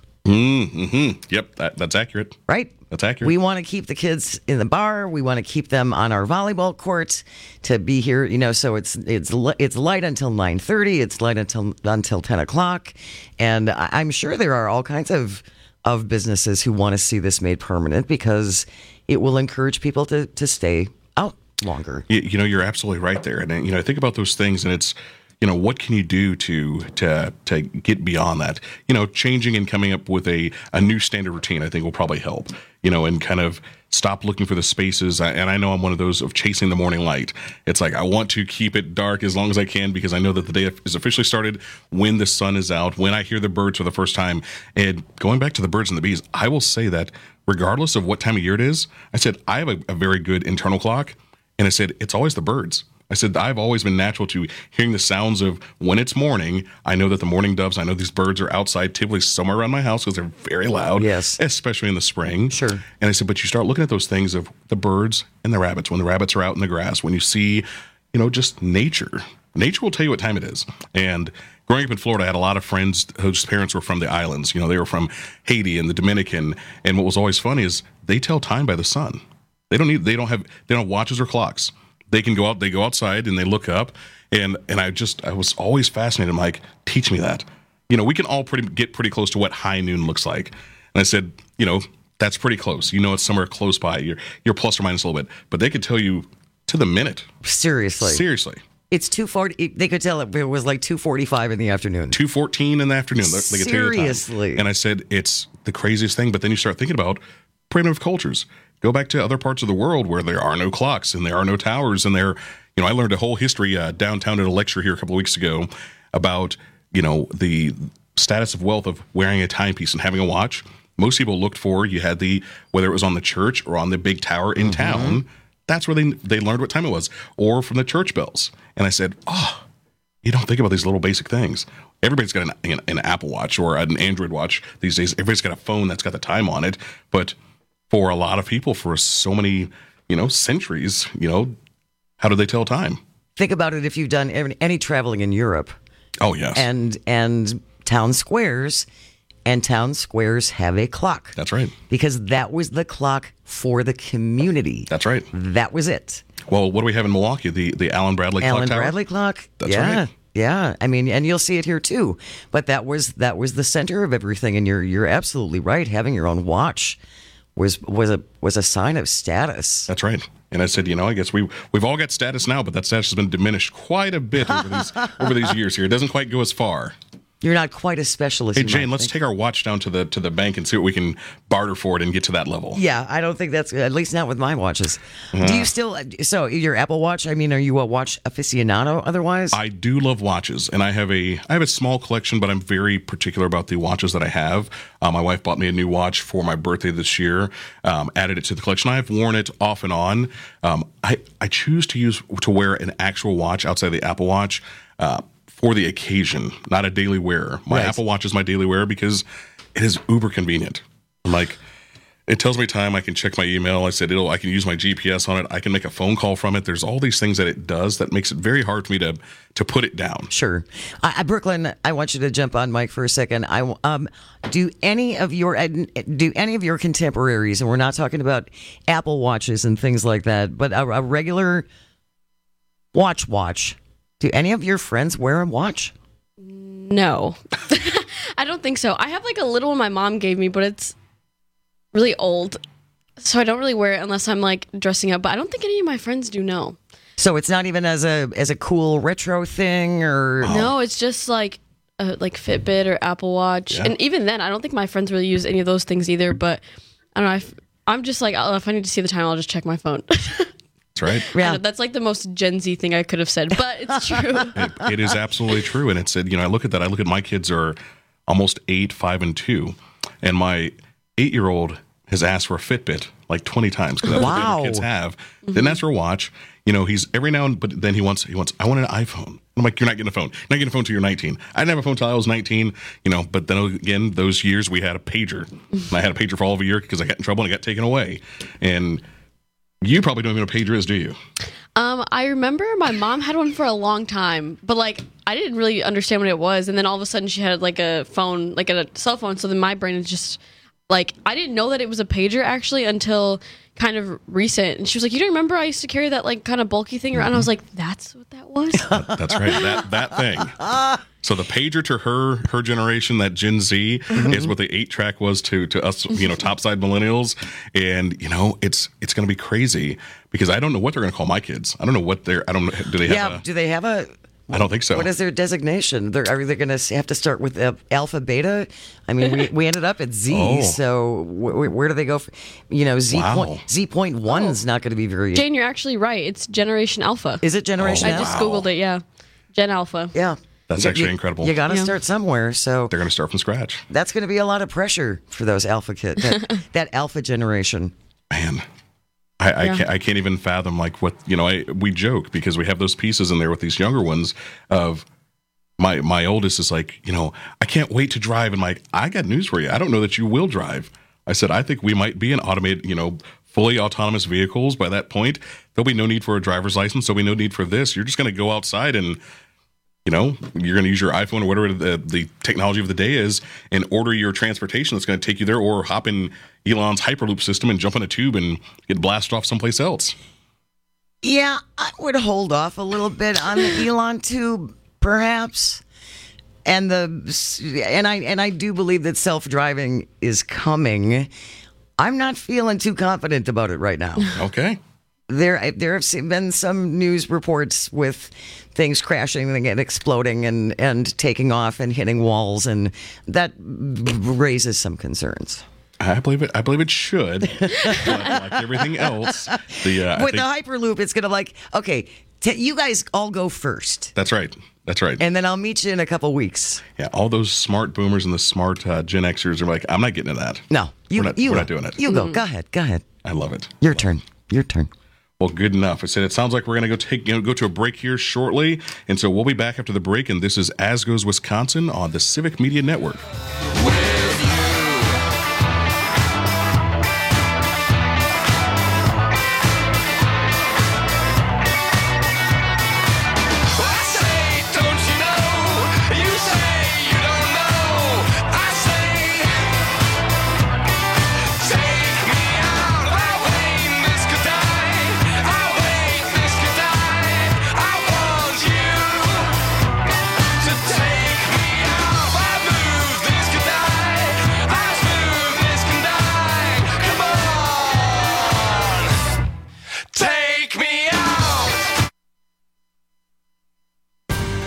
Yep, that's accurate. Right? That's accurate. We want to keep the kids in the bar. We want to keep them on our volleyball court to be here. So it's light until 9:30. It's light until 10 o'clock, and I'm sure there are all kinds of businesses who want to see this made permanent because it will encourage people to stay out longer. You're absolutely right there. And I think about those things, and it's, what can you do to get beyond that? Changing and coming up with a new standard routine, I think will probably help, and kind of stop looking for the spaces. And I know I'm one of those of chasing the morning light. It's like, I want to keep it dark as long as I can because I know that the day is officially started when the sun is out, when I hear the birds for the first time. And going back to the birds and the bees, I will say that regardless of what time of year it is, I said, I have a very good internal clock. And I said, it's always the birds. I said, I've always been natural to hearing the sounds of when it's morning. I know that the morning doves, I know these birds are outside typically somewhere around my house because they're very loud. Yes. Especially in the spring. Sure. And I said, but you start looking at those things of the birds and the rabbits, when the rabbits are out in the grass, when you see, just nature. Nature will tell you what time it is. And growing up in Florida, I had a lot of friends whose parents were from the islands. They were from Haiti and the Dominican. And what was always funny is they tell time by the sun. They don't have watches or clocks. They can go out, they go outside and they look up. And I was always fascinated. I'm like, teach me that. We can all get pretty close to what high noon looks like. And I said, that's pretty close. It's somewhere close by. You're plus or minus a little bit. But they could tell you to the minute. Seriously. It's 2:40. They could tell it was like 2:45 in the afternoon. 2:14 in the afternoon. They could tell you the time. Seriously. And I said, it's the craziest thing. But then you start thinking about primitive cultures. Go back to other parts of the world where there are no clocks and there are no towers. And I learned a whole history downtown at a lecture here a couple of weeks ago about, the status of wealth of wearing a timepiece and having a watch. Most people looked for, you had whether it was on the church or on the big tower in town, that's where they learned what time it was, or from the church bells. And I said, you don't think about these little basic things. Everybody's got an Apple Watch or an Android watch these days. Everybody's got a phone that's got the time on it. But for a lot of people, for so many, centuries, how do they tell time? Think about it if you've done any traveling in Europe. Oh, yes. And town squares have a clock. That's right. Because that was the clock for the community. That's right. That was it. Well, what do we have in Milwaukee? The Allen Bradley clock tower? Allen Bradley clock. That's right. Yeah, I mean, and you'll see it here too. But that was the center of everything, and you're absolutely right. Having your own watch was a sign of status. That's right. And I said, I guess we've all got status now, but that status has been diminished quite a bit over these years here. It doesn't quite go as far. You're not quite a specialist. Hey, Jane, let's take our watch down to the bank and see what we can barter for it and get to that level. Yeah, I don't think that's, at least not with my watches. Do you still, so your Apple Watch, I mean, are you a watch aficionado otherwise? I do love watches, and I have a small collection, but I'm very particular about the watches that I have. My wife bought me a new watch for my birthday this year, added it to the collection. I've worn it off and on. I choose to wear an actual watch outside the Apple Watch, for the occasion, not a daily wear. My Apple Watch is my daily wear because it is uber convenient. Like, it tells me time. I can check my email. I said I can use my GPS on it. I can make a phone call from it. There's all these things that it does that makes it very hard for me to put it down. Sure. Brooklyn, I want you to jump on Mike for a second. Do any of your contemporaries, and we're not talking about Apple Watches and things like that, but a regular watch, do any of your friends wear a watch? No. I don't think so. I have like a little one my mom gave me, but it's really old. So I don't really wear it unless I'm like dressing up. But I don't think any of my friends do know. So it's not even as a cool retro thing or... No, it's just like Fitbit or Apple Watch. Yeah. And even then, I don't think my friends really use any of those things either. But I don't know. I'm just like, if I need to see the time, I'll just check my phone. That's right. Yeah. That's like the most Gen Z thing I could have said, but it's true. It is absolutely true. And it said, I look at that. I look at my kids are almost 8, 5, and 2. And my 8-year-old has asked for a Fitbit like 20 times because that's what kids have. Mm-hmm. Didn't ask for a watch. He's every now and but then he wants, I want an iPhone. I'm like, you're not getting a phone. You're not getting a phone till you're 19. I didn't have a phone till I was 19, but then again, those years we had a pager. And I had a pager for all of a year because I got in trouble and it got taken away. And you probably don't even know what a pager is, do you? I remember my mom had one for a long time, but I didn't really understand what it was. And then all of a sudden she had like a phone, like a cell phone. So then my brain is just I didn't know that it was a pager actually until kind of recent. And she was like, you don't remember I used to carry that kind of bulky thing around? And I was like, that's what that was? That's right. That thing. So the pager to her generation, that Gen Z, is what the 8-track was to us, topside millennials. And, it's going to be crazy because I don't know what they're going to call my kids. I don't know what do they have a... I don't think so. What is their designation? Are they going to have to start with alpha, beta? I mean, we ended up at Z, so where do they go? Z.1 is not going to be very... Jane, you're actually right. It's Generation Alpha. Is it Generation Alpha? I just Googled it, yeah. Gen Alpha. Yeah. That's actually incredible. You got to start somewhere, so... They're going to start from scratch. That's going to be a lot of pressure for those alpha kids, that alpha generation. Man. I can't even fathom what we joke because we have those pieces in there with these younger ones of my oldest is like, I can't wait to drive. And I got news for you. I don't know that you will drive. I said, I think we might be in automated, fully autonomous vehicles by that point. There'll be no need for a driver's license. There'll be no need for this. You're just going to go outside and, you're going to use your iPhone or whatever the technology of the day is and order your transportation that's going to take you there or hop in Elon's Hyperloop system and jump in a tube and get blasted off someplace else. Yeah, I would hold off a little bit on the Elon tube, perhaps. And I do believe that self-driving is coming. I'm not feeling too confident about it right now. Okay. There have been some news reports with things crashing and exploding and taking off and hitting walls, and that raises some concerns. I believe it should, but like everything else, with the Hyperloop, it's going to you guys all go first. That's right. And then I'll meet you in a couple weeks. Yeah, all those smart boomers and the smart Gen Xers are like, I'm not getting to that. No, we're not doing it. You go. Go ahead. I love it. Your turn. Well, good enough. I said it sounds like we're going to go to a break here shortly, and so we'll be back after the break. And this is As Goes Wisconsin on the Civic Media Network. Take me out, I move this guitar.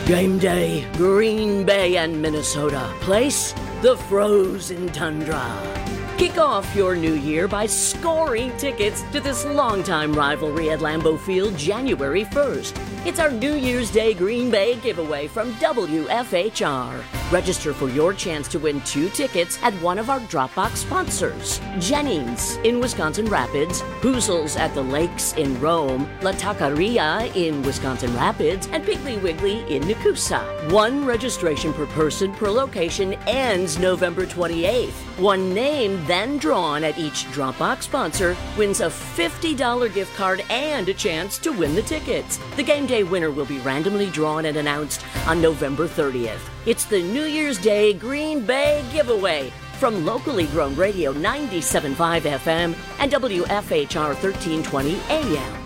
Game day, Green Bay and Minnesota. Place, the frozen tundra. Kick off your new year by scoring tickets to this longtime rivalry at Lambeau Field January 1st. It's our New Year's Day Green Bay giveaway from WFHR. Register for your chance to win 2 tickets at one of our Dropbox sponsors. Jennings in Wisconsin Rapids, Hoozles at the Lakes in Rome, La Taqueria in Wisconsin Rapids, and Piggly Wiggly in Nakusa. 1 registration per person per location ends November 28th. 1 name then drawn at each Dropbox sponsor wins a $50 gift card and a chance to win the tickets. The game day winner will be randomly drawn and announced on November 30th. It's the New Year's Day Green Bay giveaway from locally grown radio 97.5 FM and WFHR 1320 AM.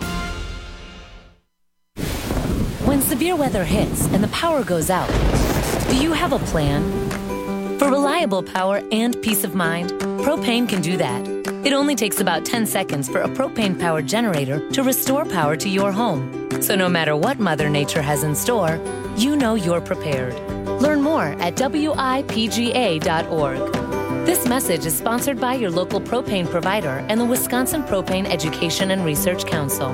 When severe weather hits and the power goes out, do you have a plan? For reliable power and peace of mind, Propane can do that. It only takes about 10 seconds for a propane-powered generator to restore power to your home. So no matter what Mother Nature has in store, you know you're prepared. Learn more at WIPGA.org. This message is sponsored by your local propane provider and the Wisconsin Propane Education and Research Council.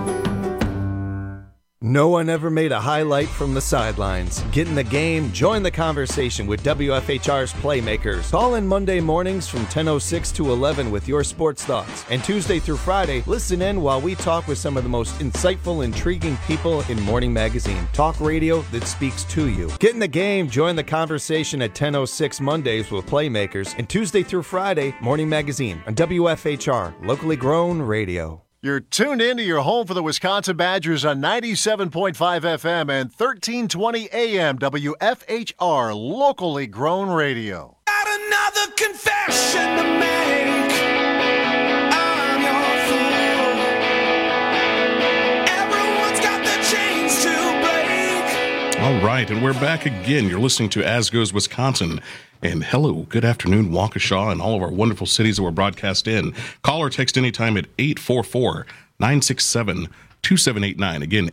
No one ever made a highlight from the sidelines. Get in the game, join the conversation with WFHR's Playmakers. Call in Monday mornings from 10:06 to 11 with your sports thoughts. And Tuesday through Friday, listen in while we talk with some of the most insightful, intriguing people in Morning Magazine. Talk radio that speaks to you. Get in the game, join the conversation at 10:06 Mondays with Playmakers. And Tuesday through Friday, Morning Magazine on WFHR, locally grown radio. You're tuned into your home for the Wisconsin Badgers on 97.5 FM and 1320 AM WFHR, locally grown radio. Got another confession to make. I'm your fool. Everyone's got the chains to break. All right, and we're back again. You're listening to As Goes Wisconsin. And hello, good afternoon, Waukesha, and all of our wonderful cities that we're broadcast in. Call or text anytime at 844-967-2789. Again,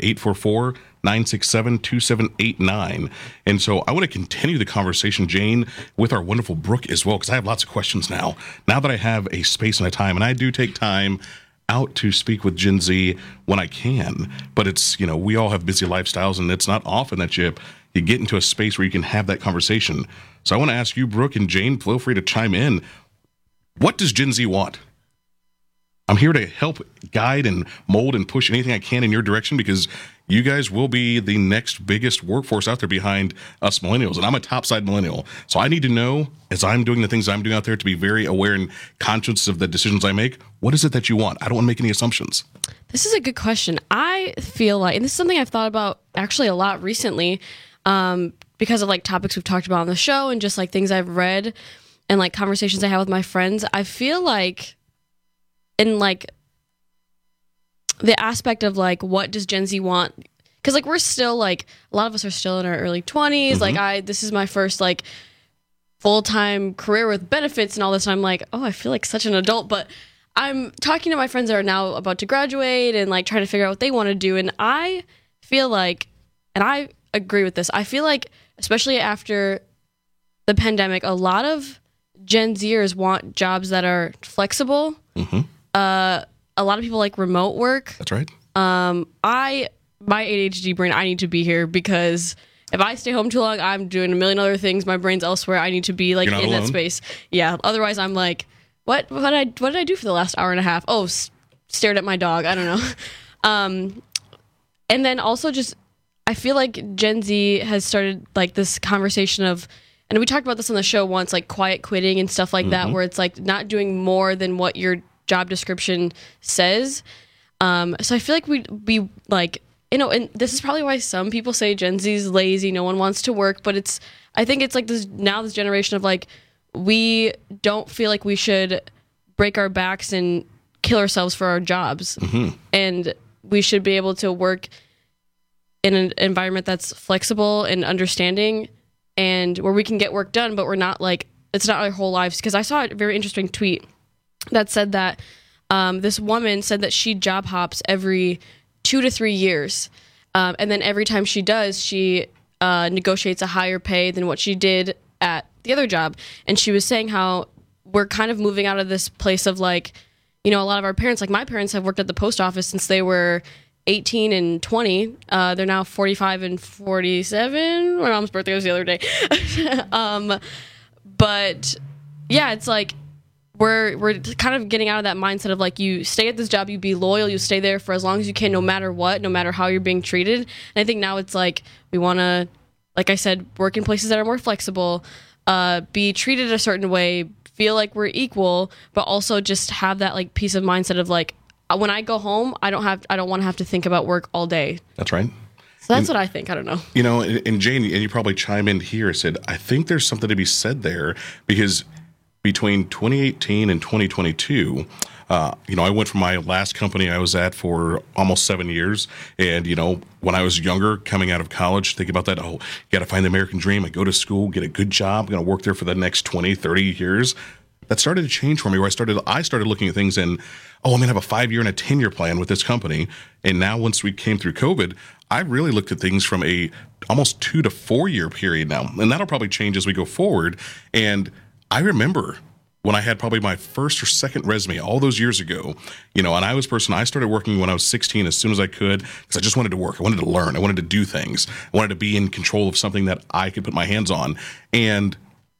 844-967-2789. And so I want to continue the conversation, Jane, with our wonderful Brooke as well, because I have lots of questions now. Now that I have a space and a time, and I do take time out to speak with Gen Z when I can, but it's, you know, we all have busy lifestyles, and it's not often that you get into a space where you can have that conversation. So I want to ask you, Brooke and Jane, feel free to chime in. What does Gen Z want? I'm here to help guide and mold and push anything I can in your direction, because you guys will be the next biggest workforce out there behind us millennials. And I'm a topside millennial. So I need to know, as I'm doing the things I'm doing out there, to be very aware and conscious of the decisions I make. What is it that you want? I don't want to make any assumptions. This is a good question. I feel like, and this is something I've thought about actually a lot recently, because of like topics we've talked about on the show and just like things I've read and like conversations I have with my friends. I feel like in like the aspect of like, what does Gen Z want? Because like we're still like, a lot of us are still in our early 20s. Mm-hmm. Like this is my first like full-time career with benefits and all this. And I'm like, oh, I feel like such an adult, but I'm talking to my friends that are now about to graduate and like trying to figure out what they want to do. And I feel like, and I agree with this, I feel like especially after the pandemic, a lot of Gen Zers want jobs that are flexible. Mm-hmm. A lot of people like remote work. That's right. My ADHD brain, I need to be here, because if I stay home too long, I'm doing a million other things. My brain's elsewhere. I need to be like in alone. That space. Yeah. Otherwise, I'm like, what did I do for the last hour and a half? Oh, stared at my dog. I don't know. And then also just, I feel like Gen Z has started like this conversation of, and we talked about this on the show once, like quiet quitting and stuff like that, where it's like not doing more than what your job description says. So I feel like we'd be like, you know, and this is probably why some people say Gen Z is lazy, no one wants to work, but I think it's like this generation of like, we don't feel like we should break our backs and kill ourselves for our jobs. Mm-hmm. And we should be able to work in an environment that's flexible and understanding, and where we can get work done, but we're not like, it's not our whole lives. Because I saw a very interesting tweet that said that this woman said that she job hops every 2 to 3 years. And then every time she does, she negotiates a higher pay than what she did at the other job. And she was saying how we're kind of moving out of this place of like, you know, a lot of our parents, like my parents have worked at the post office since they were 18 and 20. They're now 45 and 47. My mom's birthday was the other day. But yeah, it's like we're kind of getting out of that mindset of like, you stay at this job, you be loyal, you stay there for as long as you can, no matter what, no matter how you're being treated. And I think now it's like we want to, like I said, work in places that are more flexible, be treated a certain way, feel like we're equal, but also just have that like peace of mindset of like, when I go home, I don't want to have to think about work all day. That's right. So that's what I think. I don't know. You know, and Jane, and you probably chime in here, said, I think there's something to be said there because between 2018 and 2022, you know, I went from my last company I was at for almost 7 years. And, you know, when I was younger, coming out of college, think about that. Oh, you got to find the American dream. I go to school, get a good job, going to work there for the next 20, 30 years. That started to change for me where I started looking at things and, I'm going to have a 5-year and a 10-year plan with this company. And now once we came through COVID, I really looked at things from a almost 2 to 4 year period now. And that'll probably change as we go forward. And I remember when I had probably my first or second resume all those years ago, you know, and I started working when I was 16 as soon as I could because I just wanted to work. I wanted to learn. I wanted to do things. I wanted to be in control of something that I could put my hands on. And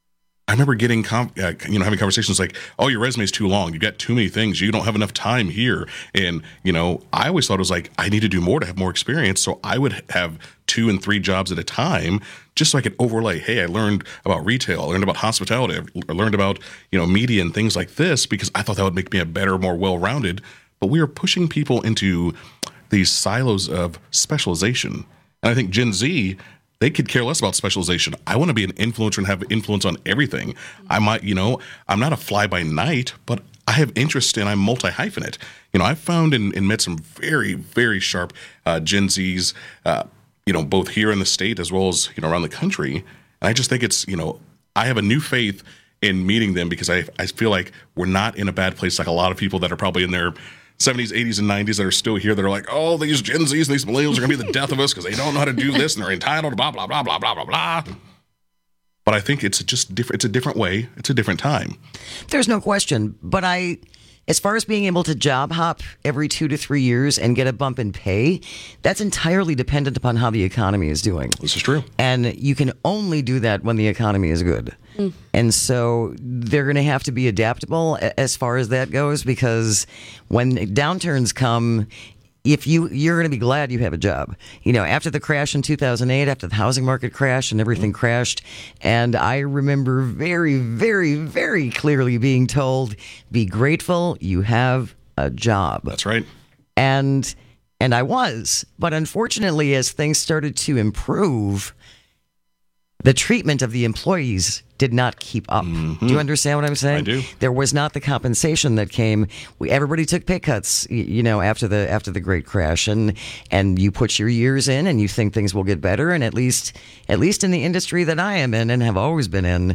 I remember getting, having conversations like, oh, your resume is too long. You've got too many things. You don't have enough time here. And, you know, I always thought it was like, I need to do more to have more experience. So I would have 2 and 3 jobs at a time just so I could overlay. Hey, I learned about retail. I learned about hospitality. I learned about, you know, media and things like this because I thought that would make me a better, more well-rounded. But we are pushing people into these silos of specialization. And I think Gen Z, they could care less about specialization. I want to be an influencer and have influence on everything. I might, you know, I'm not a fly-by-night, but I have interest and I'm multi-hyphenate. You know, I've found and met some very, very sharp Gen Zs, you know, both here in the state as well as, you know, around the country. And I just think it's, you know, I have a new faith in meeting them because I feel like we're not in a bad place like a lot of people that are probably in their 70s, 80s, and 90s that are still here that are like, oh, these Gen Zs and these millennials are going to be the death of us because they don't know how to do this and they're entitled, blah, blah, blah, blah, blah, blah, blah. But I think it's just different. It's a different way. It's a different time. There's no question. But as far as being able to job hop every 2 to 3 years and get a bump in pay, that's entirely dependent upon how the economy is doing. This is true. And you can only do that when the economy is good. And so they're going to have to be adaptable as far as that goes, because when downturns come, you're going to be glad you have a job. You know, after the crash in 2008, after the housing market crashed and everything crashed, and I remember very, very, very clearly being told, be grateful you have a job. That's right. And I was. But unfortunately, as things started to improve, the treatment of the employees did not keep up. Mm-hmm. Do you understand what I'm saying? I do. There was not the compensation that came. Everybody took pay cuts, you know, after the great crash, and you put your years in, and you think things will get better. And at least in the industry that I am in and have always been in,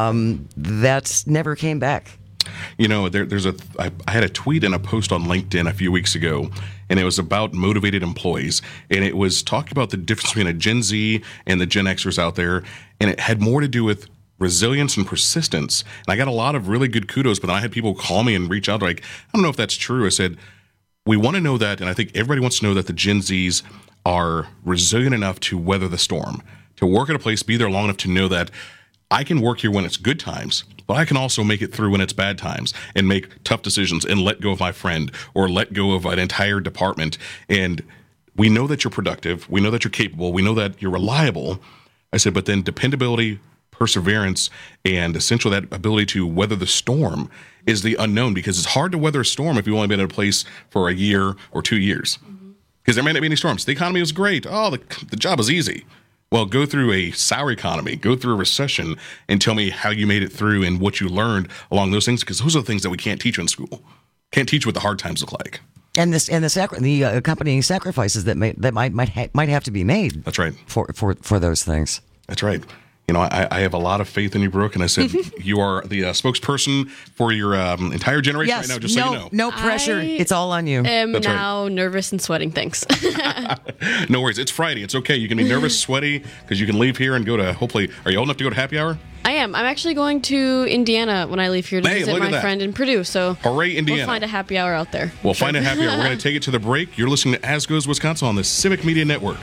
that never came back. You know, I had a tweet and a post on LinkedIn a few weeks ago, and it was about motivated employees, and it was talking about the difference between a Gen Z and the Gen Xers out there, and it had more to do with resilience and persistence. And I got a lot of really good kudos, but then I had people call me and reach out like, I don't know if that's true. I said, we want to know that, and I think everybody wants to know that the Gen Zs are resilient enough to weather the storm, to work at a place, be there long enough to know that I can work here when it's good times, but I can also make it through when it's bad times and make tough decisions and let go of my friend or let go of an entire department. And we know that you're productive. We know that you're capable. We know that you're reliable. I said, but then dependability, perseverance, and essentially that ability to weather the storm is the unknown, because it's hard to weather a storm if you've only been in a place for a year or 2 years. Because there may not be any storms. The economy was great. Oh, the job is easy. Well, go through a sour economy, go through a recession, and tell me how you made it through and what you learned along those things, because those are the things that we can't teach you in school. Can't teach you what the hard times look like. And the accompanying sacrifices that might have to be made. That's right. For those things. That's right. I have a lot of faith in you, Brooke, and I said you are the spokesperson for your entire generation right now, just so you know. No pressure. It's all on you. I'm That's now nervous and sweating. Thanks. No worries. It's Friday. It's okay. You can be nervous, sweaty, because you can leave here and go to, hopefully, are you old enough to go to happy hour? I am. I'm actually going to Indiana when I leave here to visit my friend in Purdue. So hooray, Indiana. We'll find a happy hour out there. We'll find a happy hour. We're going to take it to the break. You're listening to As Goes Wisconsin on the Civic Media Network.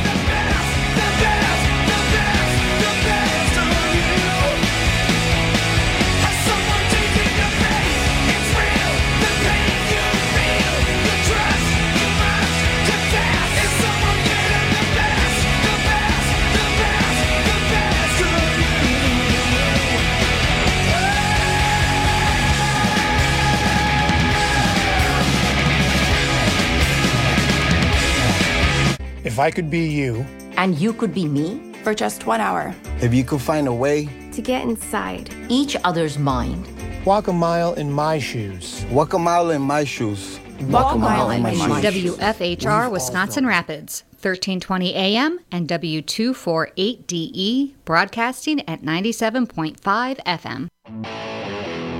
If I could be you. And you could be me? For just 1 hour. If you could find a way. To get inside each other's mind. Walk a mile in my shoes. Walk a mile in my shoes. Walk a mile in my shoes. WFHR Wisconsin Rapids, 1320 AM and W248DE, broadcasting at 97.5 FM.